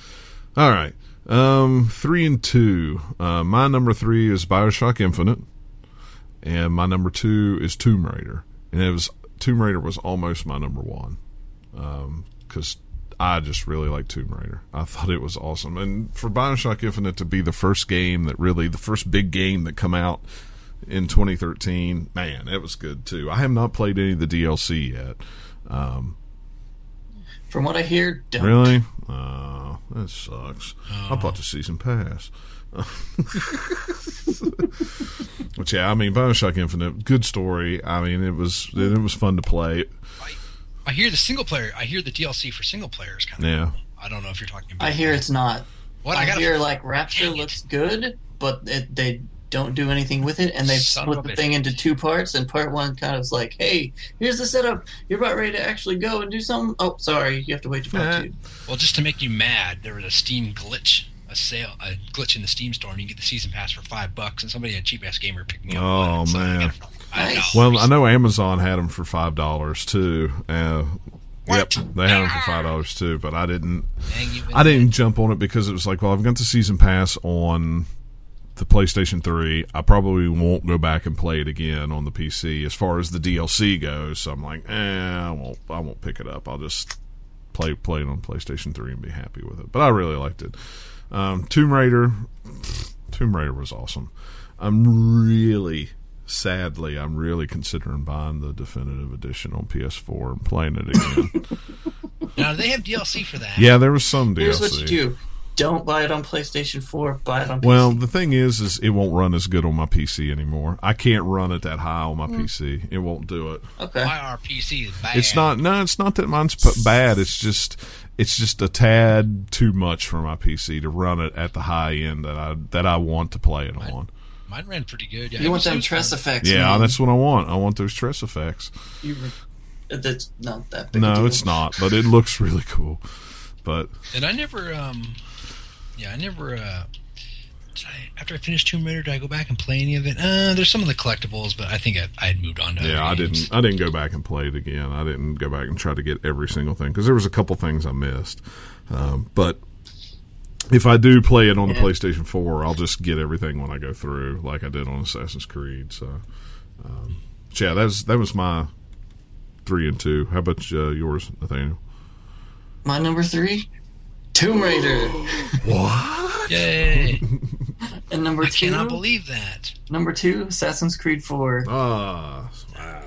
all right, um, three and two. Uh, my number three is BioShock Infinite, and my number two is Tomb Raider. And it was Tomb Raider was almost my number one because I just really like Tomb Raider. I thought it was awesome, and for BioShock Infinite to be the first game that really the first big game that come out in twenty thirteen, man, it was good too. I have not played any of the D L C yet. Um, From what I hear, don't. really? Oh, that sucks. I bought the season pass. But yeah, I mean, BioShock Infinite, good story. I mean, it was it was fun to play. I, I hear the single player. I hear the D L C for single player is kind of. Yeah. I don't know if you're talking about. I hear it's not. What I, I, gotta hear like Rapture Dang it. looks good, but it, they don't do anything with it, and they've Son split of a the bitch. thing into two parts. And part one kind of is like, "Hey, here's the setup. You're about ready to actually go and do something." Oh, sorry, you have to wait to part Eh. two. Well, just to make you mad, there was a Steam glitch, a sale, a glitch in the Steam store, and you can get the season pass for five bucks. And somebody, a cheap ass gamer, picked me up. Oh, on it, so I man. got it for five dollars. Nice. Well, I know Amazon had them for five dollars too. Uh, What? Yep, they had them for five dollars too, but I didn't. Dang you, I didn't jump on it because it was like, well, I've got the season pass on the PlayStation three. I probably won't go back and play it again on the P C as far as the D L C goes. So I'm like, eh, I won't. I won't pick it up. I'll just play play it on PlayStation three and be happy with it. But I really liked it. Um, Tomb Raider. Tomb Raider was awesome. I'm really, sadly, I'm really considering buying the definitive edition on P S four and playing it again. Now, do they have D L C for that? Yeah, there was some D L C. Here's what you do. Don't buy it on PlayStation four. Buy it on P C. Well, the thing is, is it won't run as good on my P C anymore. I can't run it that high on my Mm. P C. It won't do it. Okay. Why our P C is bad? It's not. No, it's not that mine's p- bad. It's just, it's just a tad too much for my P C to run it at the high end that I that I want to play it on. Mine ran pretty good. Yeah, You it want was- them it was tress fun. effects. Yeah, man. that's what I want. I want those stress effects. You, that's not that big a No, deal. it's not, but it looks really cool. But And I never, um, yeah, I never, uh, did I, after I finished Tomb Raider, did I go back and play any of it? Uh, there's some of the collectibles, but I think I, I had moved on to yeah, I other games. didn't. I didn't go back and play it again. I didn't go back and try to get every single thing because there was a couple things I missed. Um, but if I do play it on the Yeah. PlayStation four, I'll just get everything when I go through, like I did on Assassin's Creed. So, um, so yeah, that was that was my three and two. How about uh, yours, Nathaniel? My number three, Tomb Raider. What? Yay! And number I two, cannot believe that. number two, Assassin's Creed four. Ah, wow.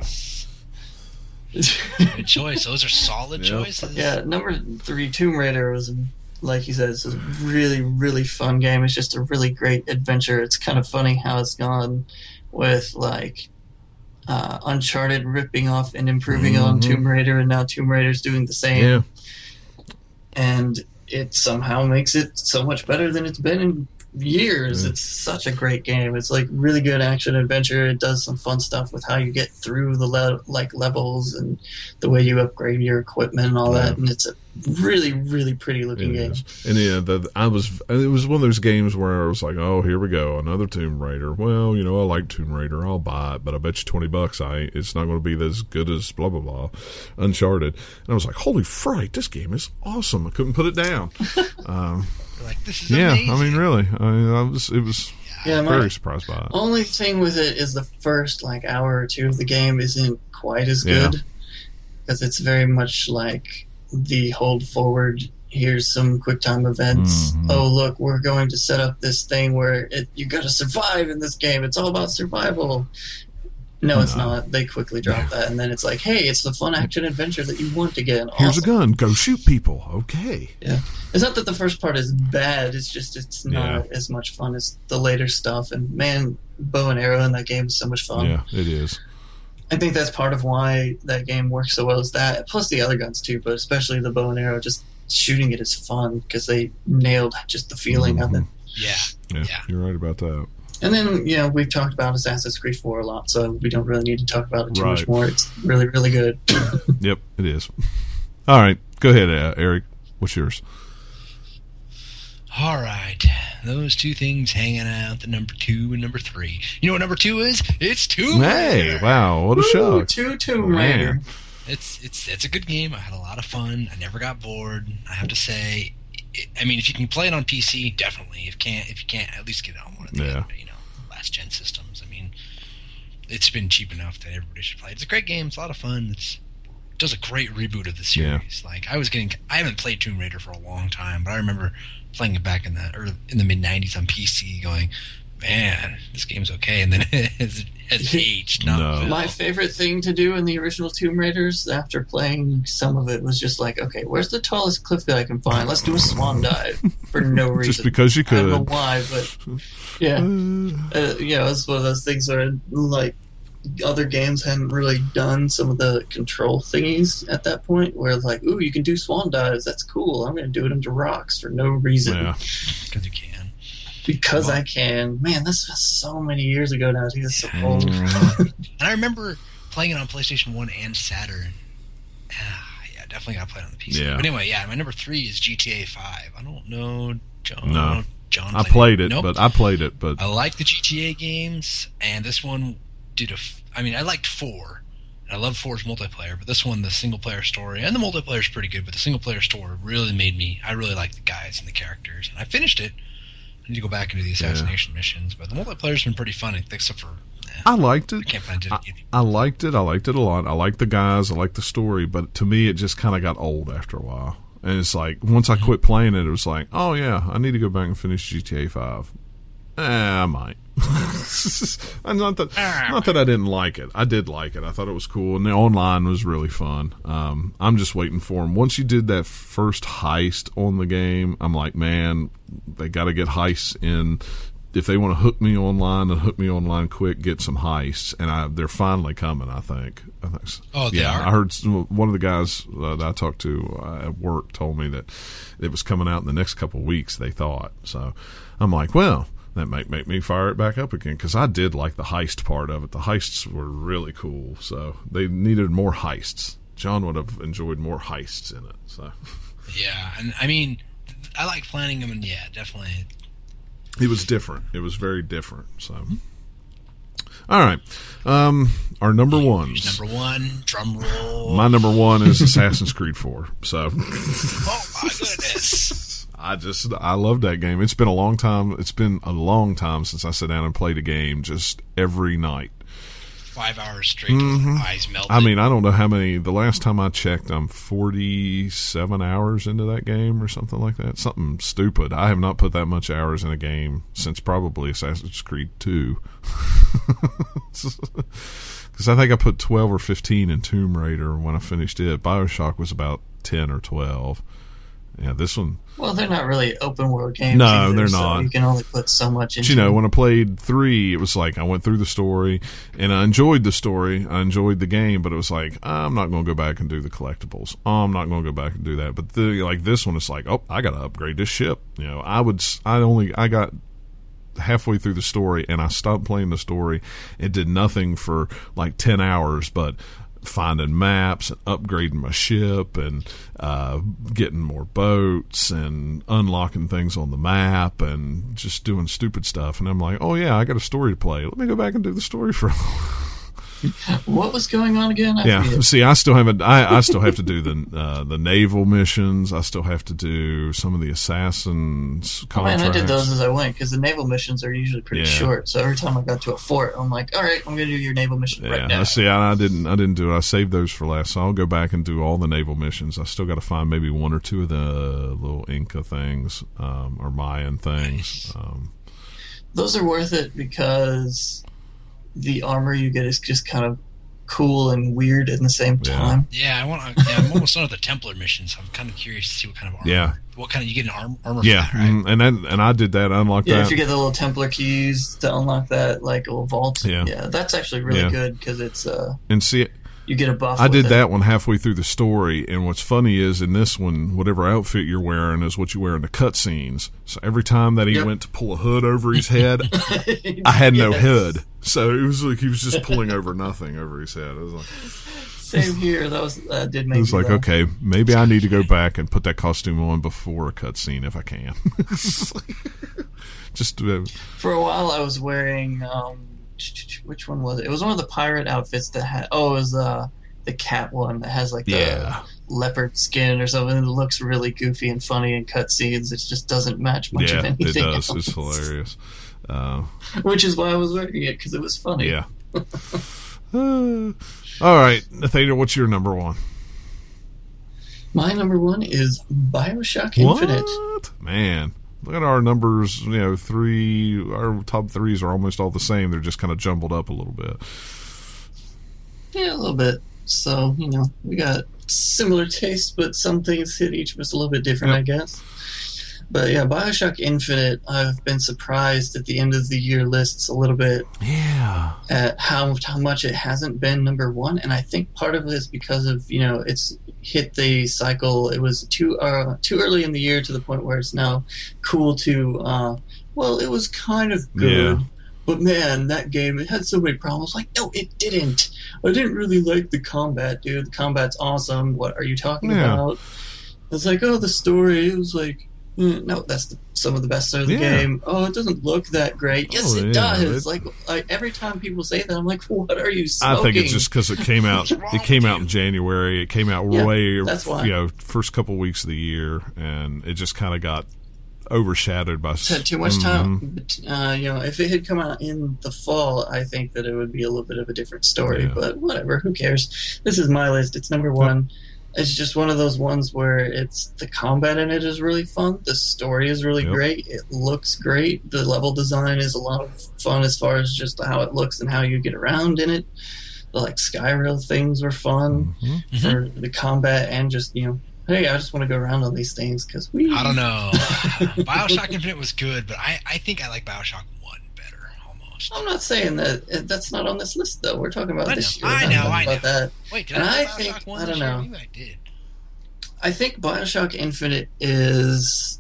Good choice. Those are solid Yep. choices. Yeah, number three, Tomb Raider was, like you said, it's a really, really fun game. It's just a really great adventure. It's kind of funny how it's gone with, like, uh, Uncharted ripping off and improving on Mhm. Tomb Raider, and now Tomb Raider's doing the same. Yeah. And it somehow makes it so much better than it's been in years. Yeah. It's such a great game. It's like really good action adventure. It does some fun stuff with how you get through the le- like levels and the way you upgrade your equipment and all Yeah. that. And it's a really, really pretty looking It game. is. And yeah, the, I was. It was one of those games where I was like, "Oh, here we go, another Tomb Raider." Well, you know, I like Tomb Raider. I'll buy it, but I bet you twenty bucks, I ain't. It's not going to be as good as blah blah blah, Uncharted. And I was like, "Holy fright, this game is awesome!" I couldn't put it down. um, You're like, this is yeah, amazing. I mean, really, I, mean, I was. It was Yeah, my very surprised by it. only thing with it is the first like hour or two of the game isn't quite as Yeah. good because it's very much like the hold forward. Here's some quick time events. Mhm. Oh, look, we're going to set up this thing where it, you got to survive in this game. It's all about survival. No, it's No. not. They quickly drop that, and then it's like, hey, it's the fun action adventure that you want again. Here's a Awesome. gun. Go shoot people. Okay. Yeah, it's not that the first part is bad. It's just it's not as much fun as the later stuff. And man, bow and arrow in that game is so much fun. Yeah, it is. I think that's part of why that game works so well. Is that plus the other guns too, but especially the bow and arrow. Just shooting it is fun because they nailed just the feeling of it. Yeah. Yeah, Yeah. you're right about that. And then, you know, we've talked about Assassin's Creed four a lot, so we don't really need to talk about it too Right. much more. It's really, really good. Yep, it is. All right, go ahead, uh, Eric. What's yours? All right. Those two things hanging out, the number two and number three. You know what number two is? It's Tomb Hey, Raider. wow, what a Ooh, shock. two Tomb Man. Raider. It's it's it's a good game. I had a lot of fun. I never got bored. I have to say. It, I mean, if you can play it on P C, definitely. If can't, if you can't, at least get it on one of the Yeah. you know last gen systems. I mean, it's been cheap enough that everybody should play. It's a great game. It's a lot of fun. It's it does a great reboot of the Yeah. series. Like I was getting, I haven't played Tomb Raider for a long time, but I remember playing it back in the or in the mid nineties on P C, going, man, this game's okay. And then it has, has aged. Not No. well. My favorite thing to do in the original Tomb Raiders, after playing some of it, was just like, okay, where's the tallest cliff that I can find? Let's do a swan dive for no reason. Just because you I don't know could. why, but yeah. Uh, you know, it's one of those things where, like, other games hadn't really done some of the control thingies at that point, where, like, ooh, you can do swan dives. That's cool. I'm going to do it into rocks for no reason. Yeah. Because you can. Because I can. Man, this was so many years ago now. Dude, it's so old. Mm, And I remember playing it on PlayStation one and Saturn. Ah, yeah, definitely got to play it on the P C. Yeah. But anyway, yeah, my number three is G T A five. I don't know, John. No. John I played it, Nope. but I played it, but I like the G T A games, and this one did a. F- I mean, I liked four. And I love four's multiplayer, but this one, the single player story, and the multiplayer is pretty good, but the single player story really made me, I really like the guys and the characters. And I finished it. I need to go back and do the assassination yeah. missions, but the multiplayer's been pretty fun, except for... Eh, I liked it. I can't find it. I, I liked it. I liked it a lot. I liked the guys. I liked the story, but to me, it just kind of got old after a while. And it's like, once I quit playing it, it was like, oh yeah, I need to go back and finish G T A five. Eh, I might. not that, not that I didn't like it. I did like it. I thought it was cool, and the online was really fun. Um, I'm just waiting for them. Once you did that first heist on the game, I'm like, man, they got to get heists in. If they want to hook me online and hook me online quick, get some heists, and I, they're finally coming. I think. I think so. Oh, they yeah. are? I heard some, one of the guys uh, that I talked to uh, at work told me that it was coming out in the next couple of weeks. They thought so. I'm like, well, that might make me fire it back up again, because I did like the heist part of it. The heists were really cool, so they needed more heists. John would have enjoyed more heists in it. So. Yeah, and I mean, I like planning them, and yeah, definitely. It was different. It was very different. So, all right, um, our number ones. Number one, drum roll. My number one is Assassin's Creed four. So, oh my goodness, I just I love that game. It's been a long time. It's been a long time since I sat down and played a game just every night. Five hours straight, mm-hmm. with eyes melted. I mean, I don't know how many. The last time I checked, I'm forty-seven hours into that game or something like that. Something stupid. I have not put that much hours in a game since probably Assassin's Creed two. Because I think I put twelve or fifteen in Tomb Raider when I finished it. BioShock was about ten or twelve. Yeah, this one. Well, they're not really open world games. No, either, they're so not. You can only put so much into You know, them. when I played three, it was like I went through the story, and I enjoyed the story. I enjoyed the game, but it was like, I'm not going to go back and do the collectibles. Oh, I'm not going to go back and do that. But the, like this one, it's like, oh, I got to upgrade this ship. You know, I would, I only, I got halfway through the story, and I stopped playing the story. It did nothing for like ten hours, but finding maps and upgrading my ship and uh, getting more boats and unlocking things on the map and just doing stupid stuff. And I'm like, oh yeah, I got a story to play. Let me go back and do the story for What was going on again? I yeah. forget. See, I still haven't. I, I still have to do the uh, the naval missions. I still have to do some of the assassins Oh, contracts. man, I did those as I went, because the naval missions are usually pretty Yeah. short. So every time I got to a fort, I'm like, all right, I'm going to do your naval mission Yeah, right now. see, I, I didn't. I didn't do it. I saved those for last, so I'll go back and do all the naval missions. I still got to find maybe one or two of the little Inca things um, or Mayan things. Um, Those are worth it because the armor you get is just kind of cool and weird at the same Yeah. time. yeah, I want. Yeah, I'm almost done with the Templar missions. I'm kind of curious to see what kind of armor. Yeah. What kind of you get an arm, armor? yeah, for that, right? mm, and then and I did that. I unlocked Yeah, that. if you get the little Templar keys to unlock that, like, little vault. Yeah. that's actually really Yeah. good because it's uh, and see, you get a buff. I with did it. that one halfway through the story, and what's funny is in this one, whatever outfit you're wearing is what you wear in the cutscenes. So every time that he Yep. went to pull a hood over his head, I had no Yes. hood. So it was like he was just pulling over nothing over his head. It was like, Same here. That was uh, did make it was me like laugh. okay, maybe I need to go back and put that costume on before a cutscene if I can. Just uh, For a while, I was wearing um, which one was it? It was one of the pirate outfits that had. Oh, it was uh, the cat one that has like the yeah, leopard skin or something. It looks really goofy and funny in cutscenes. It just doesn't match much yeah, of it anything does. else. It's hilarious. Uh, Which is why I was wearing it, because it was funny. yeah. Uh, all right, Nathaniel, what's your number one? My number one is BioShock Infinite. What? Man, look at our numbers. You know, three. Our top threes are almost all the same. They're just kind of jumbled up a little bit. Yeah, a little bit. So, you know, we got similar tastes, but some things hit each of us a little bit different, Yep. I guess. But yeah, BioShock Infinite, I've been surprised at the end of the year lists a little bit Yeah. at how how much it hasn't been number one, and I think part of it is because of, you know, it's hit the cycle. It was too uh, too early in the year to the point where it's now cool to uh, well, it was kind of good, Yeah. but man, that game, it had so many problems. Like, no, it didn't. I didn't really like the combat, dude. The combat's awesome. What are you talking Yeah. about? It's like, oh, the story. It was like, mm, no, that's the, some of the best of the Yeah. game. Oh, it doesn't look that great. Yes, Oh, it yeah, does. it- like, like every time people say that, I'm like, what are you smoking? I think it's just because it came out. What's wrong It came with out you? in January. It came out Yeah, way, that's why. you know, first couple weeks of the year, and it just kind of got overshadowed by It's had too much Mhm. time. But, uh, you know, if it had come out in the fall, I think that it would be a little bit of a different story. Yeah. But whatever, who cares? This is my list. It's number one. It's just one of those ones where it's the combat in it is really fun. The story is really Yep. great. It looks great. The level design is a lot of fun as far as just how it looks and how you get around in it. The like Skyrim things were fun Mhm. for the combat and just you know. Hey, I just want to go around on these things because we. I don't know. Bioshock Infinite was good, but I, I think I like Bioshock one better, almost. I'm not saying that uh, that's not on this list though. We're talking about I this know, year. I We're not know, talking I about know. that. Wait, did And I, I play think- Bioshock one I this don't year? know. Maybe I did. I think Bioshock Infinite is.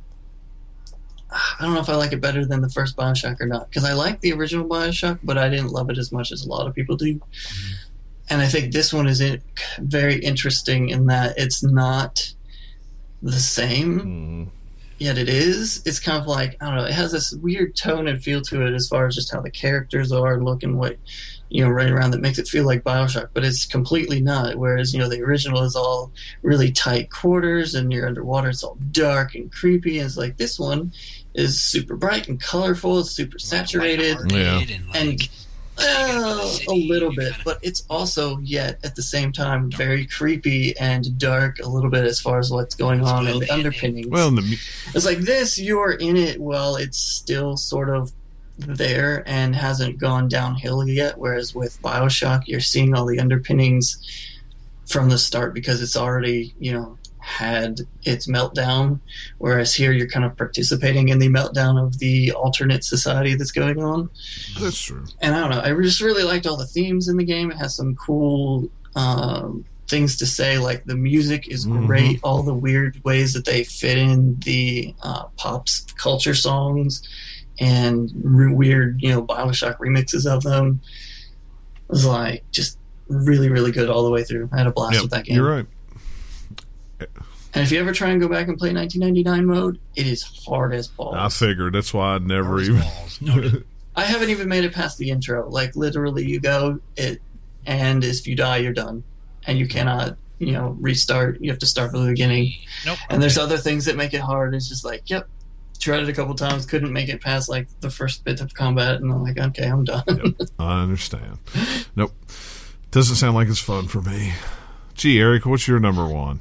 I don't know if I like it better than the first Bioshock or not because I like the original Bioshock, but I didn't love it as much as a lot of people do. Mm-hmm. And I think this one is in, very interesting in that it's not the same. Mhm. Yet it is. It's kind of like, I don't know, it has this weird tone and feel to it as far as just how the characters are and look and what, you know, right around that makes it feel like Bioshock, but it's completely not. Whereas, you know, the original is all really tight quarters and you're underwater, it's all dark and creepy. And it's like this one is super bright and colorful, it's super saturated. Lighthearted Yeah. And, like, And well, a little bit, but it's also yet at the same time very creepy and dark a little bit as far as what's going on and the underpinnings. Well, and the mu- It's like this, you're in it while it's still sort of there and hasn't gone downhill yet, whereas with Bioshock, you're seeing all the underpinnings from the start because it's already, you know, had its meltdown, whereas here you're kind of participating in the meltdown of the alternate society that's going on. that's true. And I don't know, I just really liked all the themes in the game. It has some cool um, things to say, like the music is Mhm. great, all the weird ways that they fit in the uh, pop culture songs and re- weird, you know, Bioshock remixes of them. It was like just really, really good all the way through. I had a blast Yep, with that game. you're right. And if you ever try and go back and play nineteen ninety-nine mode, it is hard as balls. I figured that's why I'd never Hard as even. balls. Noted. I haven't even made it past the intro. Like literally, you go it, and if you die, you're done, and you cannot, you know, restart. You have to start from the beginning. Nope. And there's other things that make it hard. It's just like, yep, tried it a couple times, couldn't make it past like the first bit of combat, and I'm like, okay, I'm done. Yep, I understand. Nope, doesn't sound like it's fun for me. Gee, Eric, what's your number one?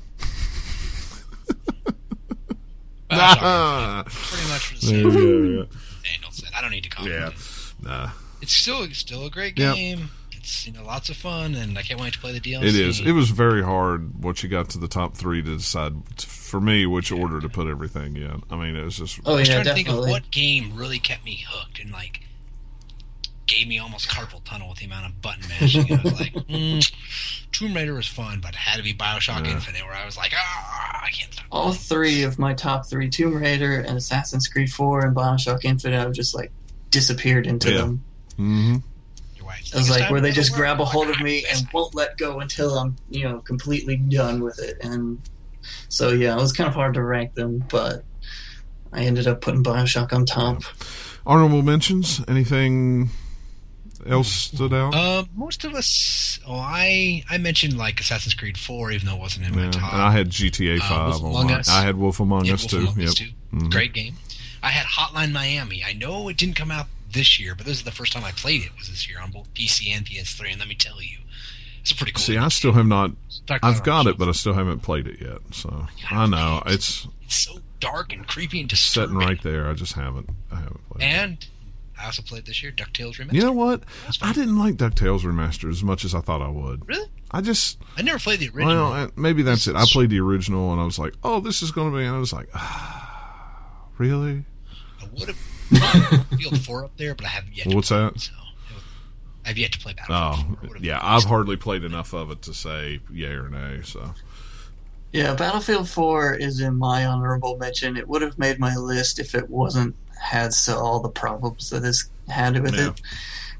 Bioshock, pretty much the There same. you go. Daniel said. I don't need to comment. Yeah, nah, It's still it's still a great Yep. game. It's you know lots of fun, and I can't wait to play the D L C. it is. It was very hard once you got to the top three to decide, t- for me, which order to put everything in. I mean, it was just. Oh I was yeah, trying to think of definitely. what game really kept me hooked and like gave me almost carpal tunnel with the amount of button mashing. I was like, mm, Tomb Raider was fun, but it had to be Bioshock Yeah. Infinite, where I was like, ah, I can't stop. All three of my top three, Tomb Raider and Assassin's Creed four and Bioshock Infinite, I've just like disappeared into Yeah. them. Mm-hmm. Your wife. It was like where they just Where- grab a hold like, of me I- and won't let go until I'm, you know, completely done with it. And so yeah, it was kind of hard to rank them, but I ended up putting Bioshock on top. Honorable mentions? Anything else stood out? Uh, most of us. Oh, I I mentioned like Assassin's Creed four, even though it wasn't in my Yeah, top. and I had G T A Uh, five Wolf on Among mine. Us. I had Wolf Among Yeah, Us Wolf too. Among Yep. Us too. Mhm. Great game. I had Hotline Miami. I know it didn't come out this year, but this is the first time I played it. Was this year on both P C and P S three? And let me tell you, it's a pretty cool. See, game. I still have not. Dark I've Knight got it, Rises. but I still haven't played it yet. So Yeah, I know it's- it's It's so dark and creepy and sitting disturbing. right there. I just haven't. I haven't played. it. And I also played this year DuckTales Remastered. You know what? That's fun. I didn't like DuckTales Remastered as much as I thought I would. Really? I just, I never played the original. well, uh, maybe that's it. I played the original and I was like, oh, this is going to be, and I was like, ah, really? I would have Field four up there, but I haven't yet. to What's play that? it, so I've yet to play Oh, Battlefield four. Would've- yeah. I've hardly played enough of it to say yay or nay. So Yeah, Battlefield four is in my honorable mention. It would have made my list if it wasn't had so all the problems that it's had with Yeah. it.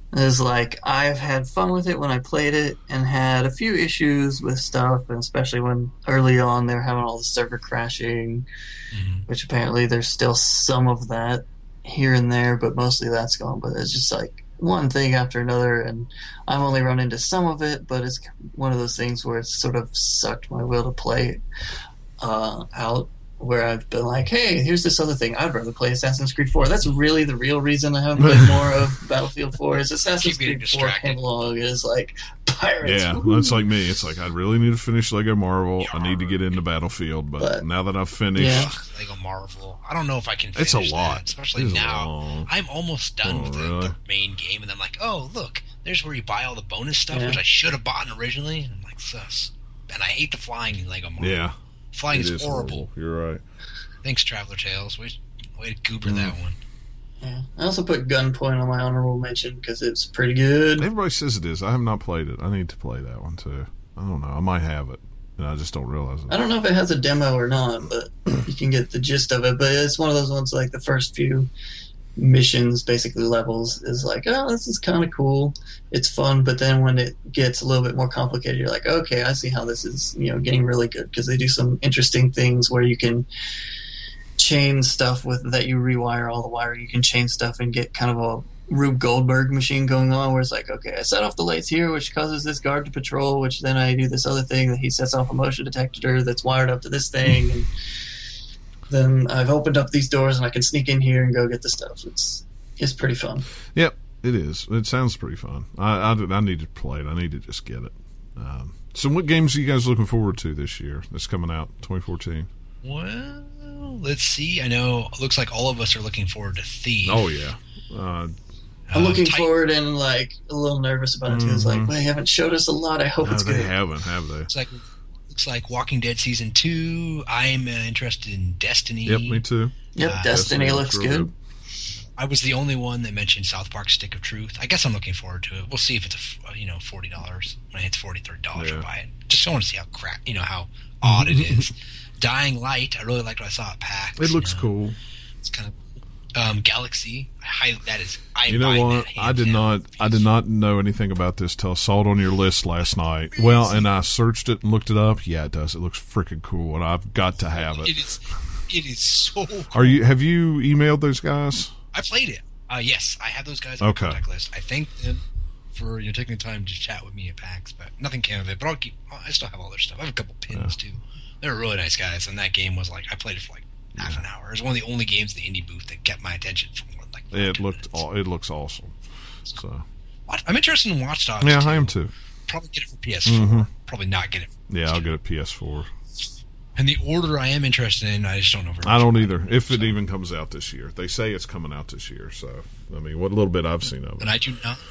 Is like I've had fun with it when I played it, and had a few issues with stuff, and especially when early on they're having all the server crashing, mm-hmm. which apparently there's still some of that here and there, but mostly that's gone. But it's just like one thing after another, and I've only run into some of it, but it's one of those things where it's sort of sucked my will to play uh, out. Where I've been like, hey, here's this other thing. I'd rather play Assassin's Creed four. That's really the real reason I haven't played more of Battlefield four. Is Assassin's Creed four analog is like pirates. Yeah, well, it's like me. It's like I really need to finish Lego Marvel. I need to get into Battlefield, but, but now that I've finished, yeah. Lego Marvel, I don't know if I can. Finish it's a lot, that, especially now. Long. I'm almost done oh, with the, really? the main game, and I'm like, oh look, there's where you buy all the bonus stuff, yeah. which I should have bought originally. And I'm like, sus. And I hate the flying in Lego Marvel. Yeah, flying is, is horrible. horrible. You're right. Thanks, Traveler Tales. Way, way to goober mm. that one. Yeah. I also put Gunpoint on my honorable mention because it's pretty good. Everybody says it is. I have not played it. I need to play that one too. I don't know. I might have it, and I just don't realize it. I don't know if it has a demo or not, but you can get the gist of it. But it's one of those ones like the first few missions, basically levels, is like, oh, this is kind of cool. It's fun, but then when it gets a little bit more complicated, you're like, okay, I see how this is, you know, getting really good because they do some interesting things where you can chain stuff with that you rewire all the wire. You can chain stuff and get kind of a Rube Goldberg machine going on where it's like, okay, I set off the lights here, which causes this guard to patrol, which then I do this other thing that he sets off a motion detector that's wired up to this thing, and then I've opened up these doors and I can sneak in here and go get the stuff. It's it's pretty fun. Yep, it is. It sounds pretty fun. I, I, I need to play it. I need to just get it. Um, so what games are you guys looking forward to this year that's coming out twenty fourteen? Well, let's see. I know it looks like all of us are looking forward to Thief. Oh, yeah. Uh, I'm looking uh, forward and like a little nervous about it too. It's like, well, they haven't showed us a lot. I hope no, it's they good. They haven't, have they? It's like looks like Walking Dead season two. I'm uh, interested in Destiny. Yep, me too. Yep, uh, Destiny, Destiny looks, looks good. good. I was the only one that mentioned South Park: Stick of Truth. I guess I'm looking forward to it. We'll see if it's a, you know forty dollars. When it hits forty three dollars, yeah. I'll buy it. Just want to see how crap, you know, how odd it is. Dying Light. I really liked what I saw at PAX. It looks you know. cool. It's kind of. Um, Galaxy, I, that is. I you know what? I did not. I did not know anything about this till I saw it on your list last night. Well, and I searched it and looked it up. Yeah, it does. It looks freaking cool, and I've got to have it. It is. It is so. Cool. Are you? Have you emailed those guys? I played it. Uh, yes, I have those guys on okay. the contact list. I thank them for you know taking the time to chat with me at PAX, but nothing came of it. But I'll keep. I still have all their stuff. I have a couple pins yeah. too. They're really nice guys, and that game was like I played it for like half an hour. It was one of the only games in the indie booth that kept my attention for more than like. It looked. All, it looks awesome. So. I'm interested in Watch Dogs. Yeah, too. I am too. Probably get it for P S four. Mm-hmm. Probably not get it. For yeah, I'll get it P S four. And the order I am interested in, I just don't know. Very I don't either. It, if so. it even comes out this year, they say it's coming out this year. So I mean, what little bit I've seen of it, and I do not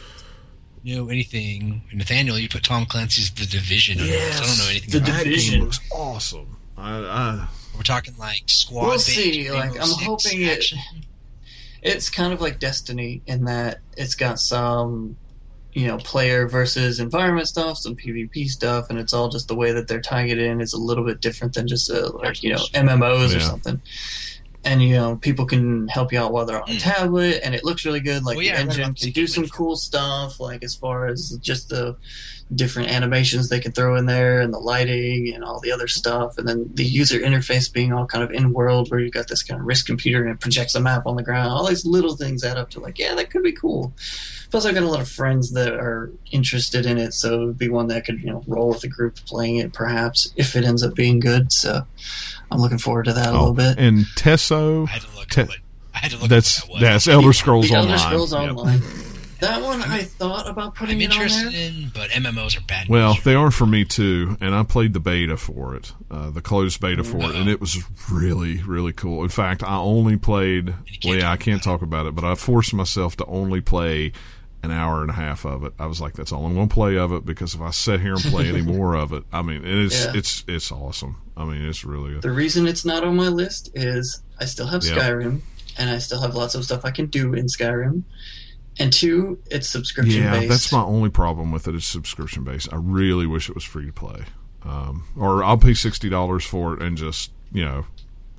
know anything. Nathaniel, you put Tom Clancy's The Division on yes, this. I don't know anything the about Division. it. Game looks awesome. I, I, We're talking like squad. We'll see. Like I'm hoping action. it. It's kind of like Destiny in that it's got some, you know, player versus environment stuff, some PvP stuff, and it's all just the way that they're tying it in is a little bit different than just a, like you know M M Os yeah. or something. And you know, people can help you out while they're on a mm. tablet, and it looks really good. Like well, yeah, the engine can do some cool stuff, like as far as just the different animations they can throw in there, and the lighting, and all the other stuff. And then the user interface being all kind of in world, where you got this kind of wrist computer and it projects a map on the ground. All these little things add up to like, yeah, that could be cool. Plus, I've got a lot of friends that are interested in it, so it would be one that could you know roll with a group playing it, perhaps if it ends up being good. So. I'm looking forward to that a oh, little bit. And Tesso, I had to look. Te- up, I had to look. That's up what that that's was. Elder Scrolls the Online. Elder Scrolls yep. Online. That one I thought about putting I'm it on interested there. in, but M M Os are bad. Well, news. they are for me too, and I played the beta for it, uh, the closed beta for Uh-oh. it, and it was really, really cool. In fact, I only played. Well, yeah, I can't talk about it, but I forced myself to only play an hour and a half of it. I was like, that's all I'm going to play of it because if I sit here and play any more of it, I mean, it's Yeah. it's it's awesome. I mean, it's really good. The reason it's not on my list is I still have Yep. Skyrim, and I still have lots of stuff I can do in Skyrim. And two, it's subscription Yeah, based. that's my only problem with it is subscription based. I really wish it was free to play, um, or I'll pay sixty dollars for it and just you know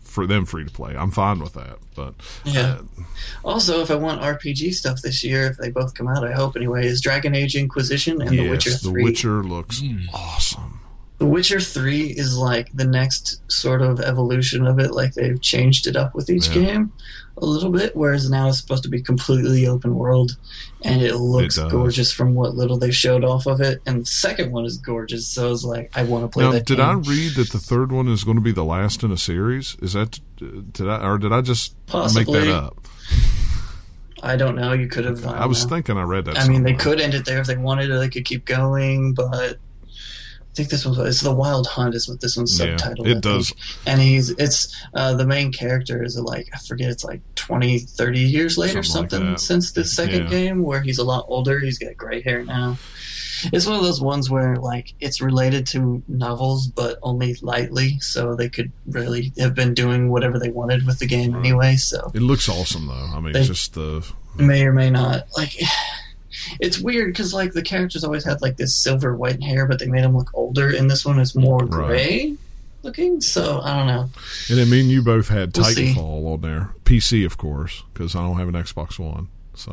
for them free to play. I'm fine with that. But Yeah. uh, Also, if I want R P G stuff this year, if they both come out, I hope anyway, is Dragon Age Inquisition and yes, The Witcher The three. Witcher looks awesome. The Witcher three is like the next sort of evolution of it. Like they've changed it up with each Yeah. game a little bit, whereas now it's supposed to be completely open world, and it looks It does. gorgeous from what little they showed off of it. And the second one is gorgeous, so it's like I want to play Now, that. did game. I read that the third one is going to be the last in a series? Is that did I or did I just Possibly. make that up? I don't know. You could have. I was know. thinking I read that. I mean, they somewhere. could end it there if they wanted, or they could keep going. But I think this one's it's the Wild Hunt is what this one's Yeah, subtitled. it I does. think. And he's it's uh, the main character is like I forget it's like twenty, thirty years later Something something, like that. since the second Yeah. game where he's a lot older. He's got gray hair now. It's one of those ones where like it's related to novels, but only lightly, so they could really have been doing whatever they wanted with the game anyway. So It looks awesome though. I mean, They- just the may or may not like. It's weird because like the characters always had like this silver white hair, but they made them look older. And this one is more Right. gray looking. So I don't know. and I mean, you both had We'll see. Titanfall on there, P C of course, because I don't have an Xbox One. So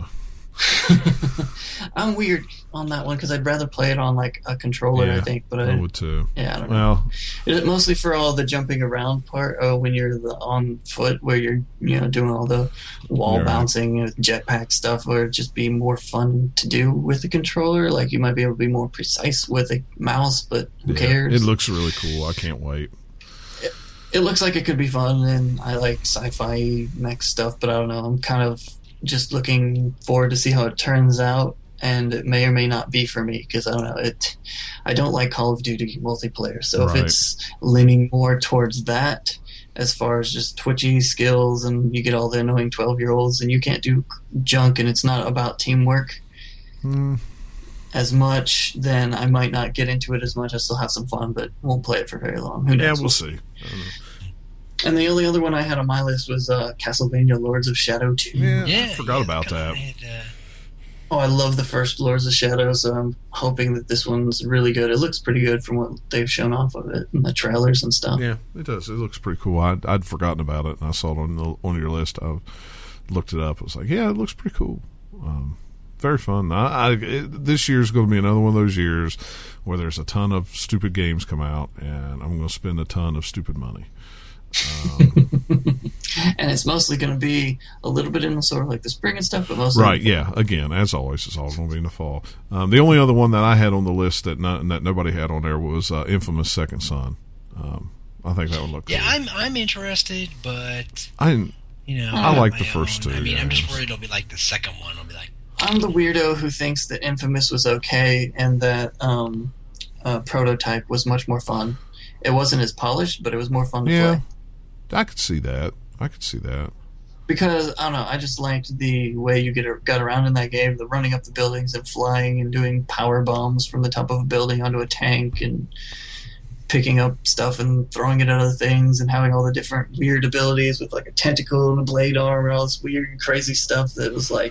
I'm weird on that one because I'd rather play it on like a controller. yeah, I think, but I I, would too. yeah, I don't know. Well, Is it mostly for all the jumping around part? Oh, when you're the, on foot, where you're you know doing all the wall Right. bouncing and jetpack stuff, or it'd just be more fun to do with the controller. Like you might be able to be more precise with a mouse, but who yeah, cares? it looks really cool. I can't wait. It looks like it could be fun, and I like sci-fi mech stuff, but I don't know. I'm kind of just looking forward to see how it turns out, and it may or may not be for me because I don't know. It, I don't like Call of Duty multiplayer, so Right. if it's leaning more towards that, as far as just twitchy skills, and you get all the annoying twelve-year-olds, and you can't do junk, and it's not about teamwork Hmm. as much, then I might not get into it as much. I still have some fun, but won't play it for very long. Who Yeah, knows? we'll see. I don't know. And the only other one I had on my list was uh, Castlevania Lords of Shadow two. Yeah, Yeah, I forgot yeah, about kinda that. had, uh, Oh, I love the first Lords of Shadow, so I'm hoping that this one's really good. It looks pretty good from what they've shown off of it in the trailers and stuff. Yeah, it does. It looks pretty cool. I'd, I'd forgotten about it, and I saw it on the, on your list. I looked it up. I was like, yeah, it looks pretty cool. Um, very fun. I, I, it, this year's going to be another one of those years where there's a ton of stupid games come out, and I'm going to spend a ton of stupid money. Um, And it's mostly going to be a little bit in the sort of like the spring and stuff, but mostly right, yeah. Again, as always, it's all going to be in the fall. Um, the only other one that I had on the list that not, that nobody had on there was uh, Infamous Second Son. Um, I think that would look yeah, cool. I'm I'm interested, but I didn't- you know, I on like my the first own. two I mean, I'm just games. worried it'll be like the second one. I'll be like, I'm the weirdo who thinks that Infamous was okay and that um, uh, Prototype was much more fun. It wasn't as polished, but it was more fun to Yeah. play. I could see that. I could see that. Because I don't know, I just liked the way you get got around in that game, the running up the buildings and flying and doing power bombs from the top of a building onto a tank and picking up stuff and throwing it at other things and having all the different weird abilities with like a tentacle and a blade arm and all this weird crazy stuff that was like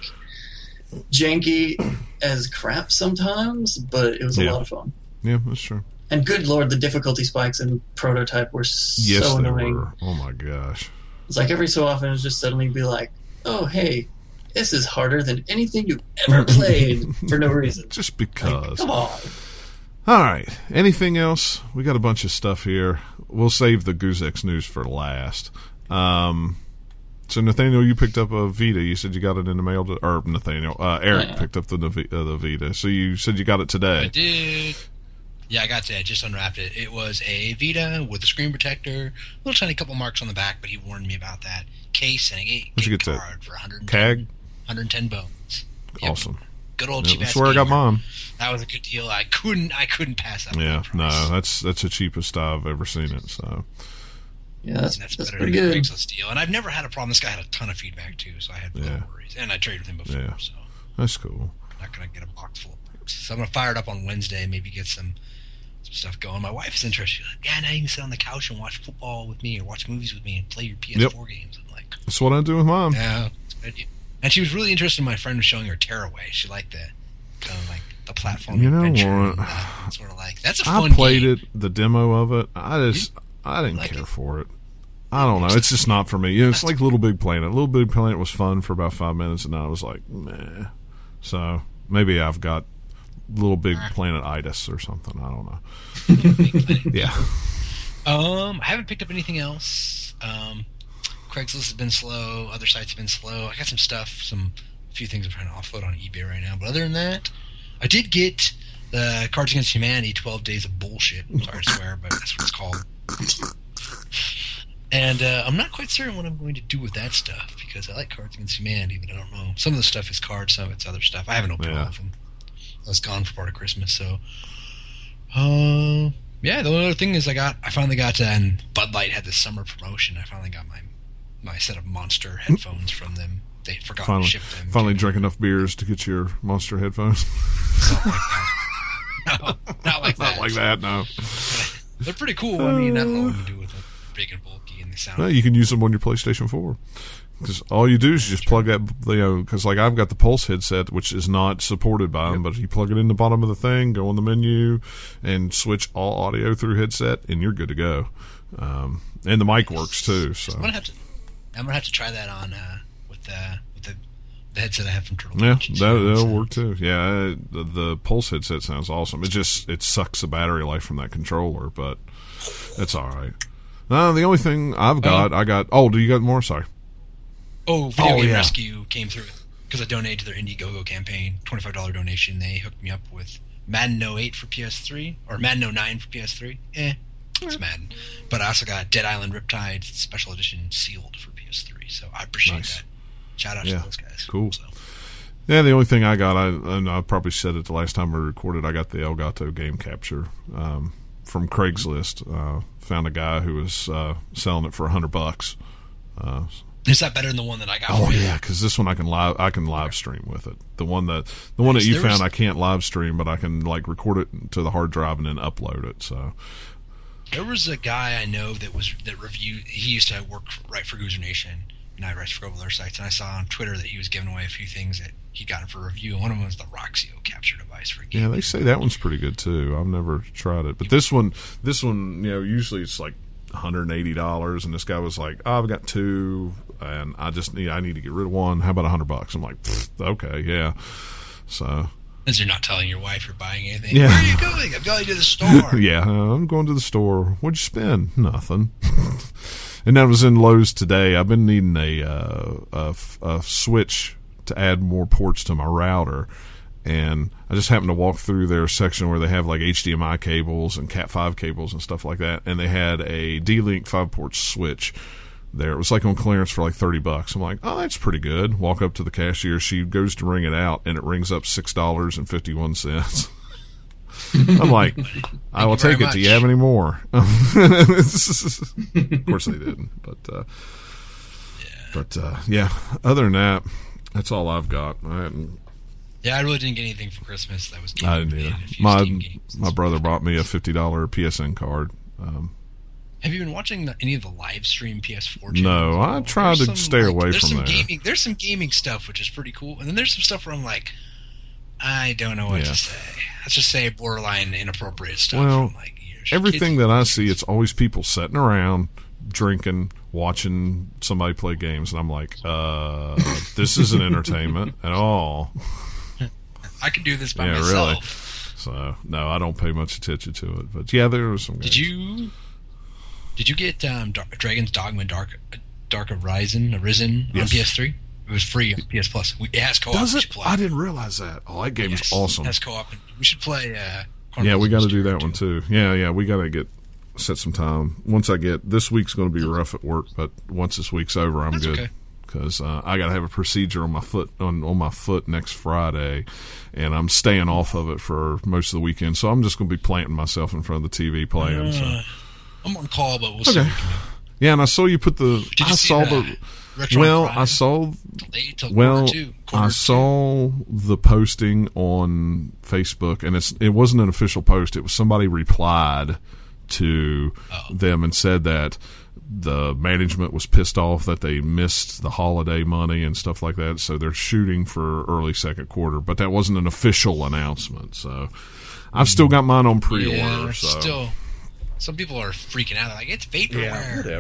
janky as crap sometimes, but it was a Yeah. lot of fun. Yeah, that's true. And good lord, the difficulty spikes in Prototype were so Yes, they annoying. were. Oh my gosh. It's like every so often it's just suddenly be like, oh, hey, this is harder than anything you've ever played for no reason. Just Like, because. come on. All right. Anything else? We got a bunch of stuff here. We'll save the Guzex news for last. Um, so Nathaniel, you picked up a Vita. You said you got it in the mail. To, or Nathaniel, uh, Eric Yeah. picked up the uh, the Vita. So you said you got it I today. did. Yeah, I got to. I just unwrapped it. It was a Vita with a screen protector, little tiny couple marks on the back, but he warned me about that case and a gate, Where'd you gate get that? card for one hundred ten, C A G. one hundred ten bones. Yep. Awesome. Good old Yeah, cheap. that's ass where I got gamer. mine. That was a good deal. I couldn't. I couldn't pass that. Yeah. price. No, that's that's the cheapest I've ever seen it. So Yeah, that's, And that's, that's better pretty than a good. Craigslist deal. And I've never had a problem. This guy had a ton of feedback too, so I had no Yeah. worries. And I traded with him before, Yeah. so that's cool. I'm not gonna get a box full of parts. So I'm gonna fire it up on Wednesday. Maybe get some some stuff going. My wife's interested. She's like, yeah, now you can sit on the couch and watch football with me, or watch movies with me, and play your P S four games. I'm like, That's what I do with mine. yeah, it's a good idea. And she was really interested in my friend was showing her Tearaway. She liked the kind of like the platform You know adventure. what? And, uh, sort of like that's a I fun played game. it, the demo of it. I just, I didn't like care it? for it. I don't know. It's just not for me. You know, it's like Little Big Planet. Little Big Planet was fun for about five minutes, and then I was like, meh. So maybe I've got Little Big Planet-itis or something. I don't know. Yeah. Um, I haven't picked up anything else. Um, Craigslist has been slow. Other sites have been slow. I got some stuff, some a few things I'm trying to offload on eBay right now. But other than that, I did get the Cards Against Humanity twelve Days of Bullshit. I'm sorry to swear, but that's what it's called. And uh, I'm not quite certain what I'm going to do with that stuff, because I like Cards Against Humanity, but I don't know. Some of the stuff is cards, some of it's other stuff. I haven't opened Yeah. all of them. I was gone for part of Christmas, so... Uh, yeah, the only other thing is I got, I finally got, uh, and Bud Light had this summer promotion. I finally got my my set of Monster headphones from them. They forgot Finally, to ship them. finally drank enough beers to get your Monster headphones. Something like that. No, not like that. Not like that, no. They're pretty cool. I mean, I don't know what to do with them. Big and bulky, and they sound... No, you can use them on your PlayStation four. Because all you do is just plug that, you know, because like I've got the Pulse headset, which is not supported by them, but you plug it in the bottom of the thing, go on the menu, and switch all audio through headset, and you're good to go. Um, and the mic works too. So I'm gonna have to, I'm gonna have to try that on uh, with the with the, the headset I have from Turtle yeah, Beach. that, that'll work too. Yeah, the, the Pulse headset sounds awesome. It just it sucks the battery life from that controller, but it's all right. No, the only thing I've got, I got. Oh, do you got more? Sorry. Oh, Video Oh, Game yeah. Rescue came through because I donated to their Indiegogo campaign. twenty-five dollars donation. They hooked me up with Madden oh eight for P S three, or Madden oh nine for P S three. Eh, it's Madden. But I also got Dead Island Riptide Special Edition sealed for P S three, so I appreciate Nice. that. Shout out Yeah, to those guys. cool. So, Yeah, the only thing I got, I and I probably said it the last time we recorded, I got the Elgato game capture um, from Craigslist. Uh, found a guy who was uh, selling it for a hundred bucks. Uh, is that better than the one that I got? oh for you? yeah, because this one I can live, I can live stream with it. The one that the one that you There found was- I can't live stream, but I can like record it to the hard drive and then upload it. So There was a guy I know that was that reviewed. He used to work right for Goozer Nation, and I write for a couple other sites. And I saw on Twitter that he was giving away a few things that he got for review. And one of them was the Roxio capture device for a game. yeah, they say that one's pretty good too. I've never tried it, but this one, this one, you know, usually it's like one hundred eighty dollars, and this guy was like, oh, I've got two, and I just need, I need to get rid of one. How about a hundred bucks? I'm like, okay, yeah. So As you're not telling your wife you're buying anything. Yeah. Where are you going? I'm going to the store. yeah, uh, I'm going to the store. What'd you spend? Nothing. And that was in Lowe's today. I've been needing a, uh, a, f- a switch to add more ports to my router. And I just happened to walk through their section where they have like H D M I cables and Cat five cables and stuff like that. And they had a D-Link five-port switch there. It was like on clearance for like thirty bucks. I'm like, oh, that's pretty good. Walk up to the cashier. She goes to ring it out, and it rings up six dollars and fifty-one cents. I'm like, I will you very take it. Do you much. have any more? Of course they didn't. But, uh, but uh, yeah, other than that, that's all I've got. I hadn't Yeah, I really didn't get anything for Christmas. That was I didn't either. My my brother bought me a fifty dollar P S N card. Um, Have you been watching the, any of the live stream P S four? No, channels? I try There's to some, stay like, away there's from some there. Gaming, there's some gaming stuff which is pretty cool, and then there's some stuff where I'm like, I don't know what Yeah. to say. Let's just say borderline inappropriate stuff. Well, I'm like, you're- everything kids- that I see, it's always people sitting around, drinking, watching somebody play games, and I'm like, uh, this isn't entertainment at all. I could do this by Yeah, myself. really. So, no, I don't pay much attention to it. But, yeah, there was some Did games. you did you get um, Dar- Dragon's Dogma Dark Dark Arisen Arisen on Yes. P S three? It was free on P S Plus. We, it has co-op. Does we it? should play. I didn't realize that. Oh, that game's Yes, awesome. It has co-op. and We should play. Uh, Yeah, we got to do Chronicles that one too. Yeah, yeah, we got to get set some time. Once I get this week's going to be rough at work, but once this week's over, I'm That's good okay. because uh, I got to have a procedure on my foot on, on my foot next Friday, and I'm staying off of it for most of the weekend. So I'm just going to be planting myself in front of the T V playing. So. Uh, I'm on call, but we'll see. Okay. What we can do. Yeah, and I saw you put the. Did you I see saw the the. Retro Well, Prime? I saw. Delayed till Well, quarter two. Quarter I two. saw the posting on Facebook, and it's it wasn't an official post. It was somebody replied to Oh. them and said that the management was pissed off that they missed the holiday money and stuff like that, so they're shooting for early second quarter. But that wasn't an official announcement, so I've still got mine on pre-order. Yeah, so still, some people are freaking out. They're like, it's vaporware. whatever.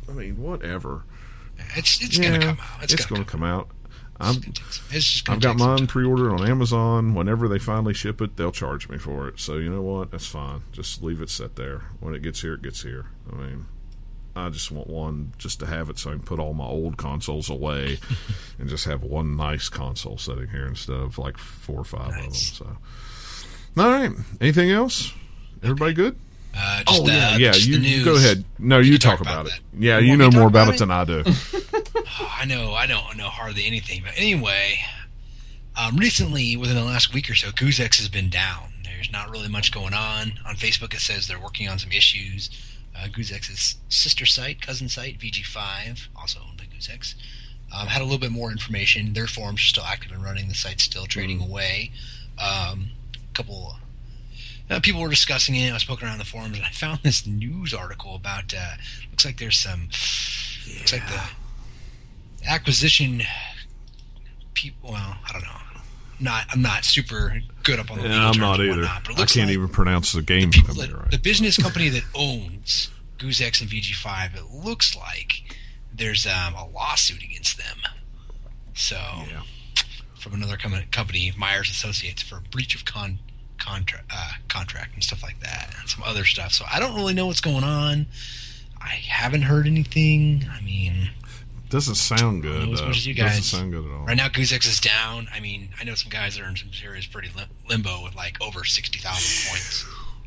I mean, whatever. It's it's yeah, gonna come out. It's, it's gonna going to come out. out. I'm, It's just gonna I've got take some mine time. pre-ordered on Amazon. Whenever they finally ship it, they'll charge me for it. So you know what? That's fine. Just leave it set there. When it gets here, it gets here. I mean, I just want one just to have it so I can put all my old consoles away and just have one nice console sitting here instead of like four or five Nice. of them. So, all right. Anything else? Everybody good? Uh, just, Oh yeah, uh, yeah. just You, the you news. go ahead. No, you, can talk, talk about, about it. that. Yeah, You you want know me to more talk about about it it? than I do. Oh, I know, I don't know hardly anything. But anyway, um, recently, within the last week or so, GooseX has been down. There's not really much going on. On Facebook, it says they're working on some issues. Uh, GooseX's sister site, cousin site, V G five, also owned by GooseX, um, had a little bit more information. Their forums are still active and running. The site's still trading Mm-hmm. away. Um, a couple uh, people were discussing it. I was poking around the forums, and I found this news article about. Uh, looks like there's some. Yeah. Looks like the acquisition people. Well, I don't know. Not, I'm not super good up on the legal Yeah, I'm terms not and either. whatnot, but it I looks can't like even pronounce the game people company that- right. the business company that owns GooseX and V G five. It looks like there's um, a lawsuit against them. So, Yeah. from another com- company, Myers Associates, for breach of con- contra- uh, contract and stuff like that, and some other stuff. So I don't really know what's going on. I haven't heard anything. I mean, Doesn't sound good. Not as uh, much as you Doesn't guys. sound good at all. right now GooseX is down. I mean, I know some guys that are in some serious pretty lim- limbo with like over sixty thousand points.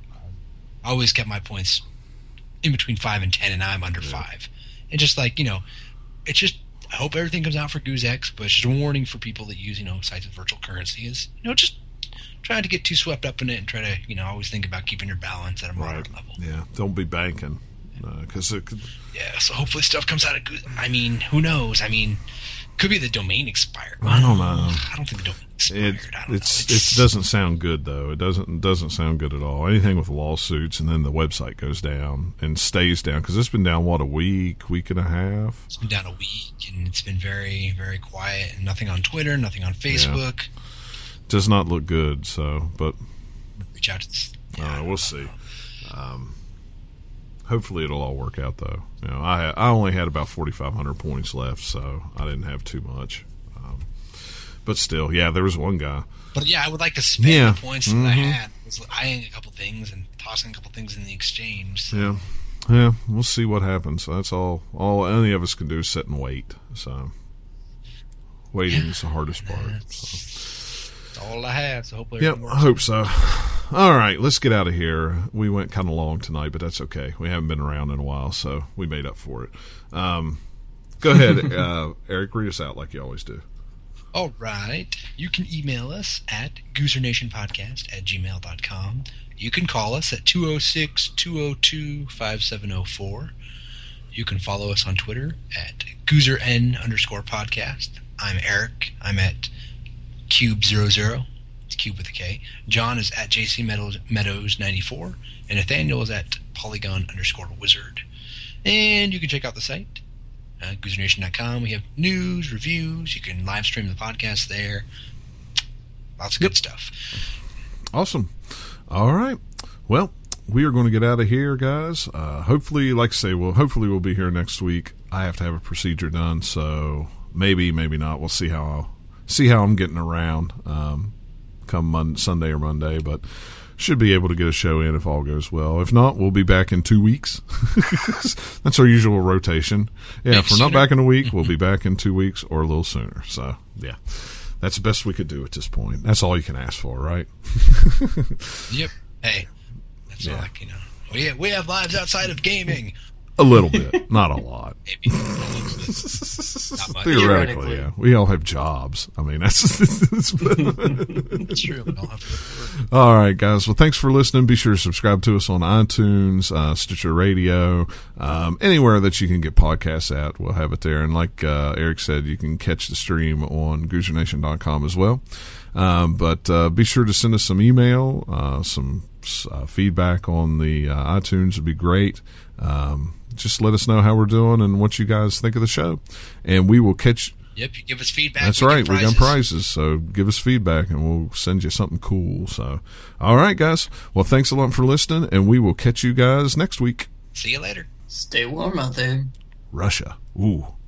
I always kept my points in between five and ten, and now I'm under Yeah. five. And just like, you know, it's just, I hope everything comes out for GooseX, but it's just a warning for people that use, you know, sites with virtual currency is, you know, just trying to get too swept up in it and try to, you know, always think about keeping your balance at a moderate Right. level. Yeah. Don't be banking. Because it could. Yeah, so hopefully stuff comes out of Goose. I mean, who knows? I mean, could be the domain expired. I don't know. I don't think the domain expired. It, I don't it's, know. it doesn't sound good though. It doesn't it doesn't sound good at all. Anything with lawsuits and then the website goes down and stays down because it's been down what a week, week and a half. It's been down a week, and it's been very, very quiet. And nothing on Twitter, nothing on Facebook. Does not look good. So, but Reach out to this. uh, we'll see. Um, hopefully it'll all work out though. You know, I I only had about forty-five hundred points left, so I didn't have too much. Um, but still, yeah, there was one guy. But yeah, I would like to spend Yeah. the points that I Mhm. had. Was eyeing a couple things and tossing a couple things in the exchange. So. Yeah, yeah, we'll see what happens. That's all. All any of us can do is sit and wait. So, waiting is the hardest part. So. That's all I have. So hopefully, Yep, everything I works. hope so. All right, let's get out of here. We went kind of long tonight, but that's okay. We haven't been around in a while, so we made up for it. Um, go ahead, uh, Eric, read us out like you always do. All right. You can email us at goosernationpodcast at gmail dot com. You can call us at two oh six, two oh two, five seven oh four. You can follow us on Twitter at goosern underscore podcast. I'm Eric. I'm at cube zero zero. It's cube with a K. John is at J C Meadows, Meadows ninety-four. And Nathaniel is at polygon underscore wizard. And you can check out the site. Uh, gooser nation dot com. We have news, reviews. You can live stream the podcast there. Lots of good stuff. Awesome. All right. Well, we are going to get out of here, guys. Uh, hopefully, like I say, well, hopefully we'll be here next week. I have to have a procedure done, so maybe, maybe not. We'll see how I'll, see how I'm getting around um, come Monday, Sunday or Monday, but should be able to get a show in if all goes well. If not, we'll be back in two weeks. That's our usual rotation. Yeah, Maybe if we're not sooner. back in a week, we'll be back in two weeks or a little sooner. So, yeah. That's the best we could do at this point. That's all you can ask for, right? Yep. Hey, that's Yeah. all like, you know. We we have lives outside of gaming. A little bit, not a lot. Maybe. Not much. Theoretically, Theoretically. yeah. We all have jobs. I mean, that's. that's It's true. We don't have to go to work. all right, guys. Well, thanks for listening. Be sure to subscribe to us on iTunes, uh, Stitcher Radio, um, anywhere that you can get podcasts at. We'll have it there. And like uh, Eric said, you can catch the stream on gooser nation dot com as well. Um, but uh, be sure to send us some email, uh, some uh, feedback on the uh, iTunes would be great. Um, just let us know how we're doing and what you guys think of the show. And we will catch... Yep, you give us feedback. That's we right. get We got prizes. prizes, so give us feedback, and we'll send you something cool. So, all right, guys. Well, thanks a lot for listening, and we will catch you guys next week. See you later. Stay warm out there. Russia. Ooh.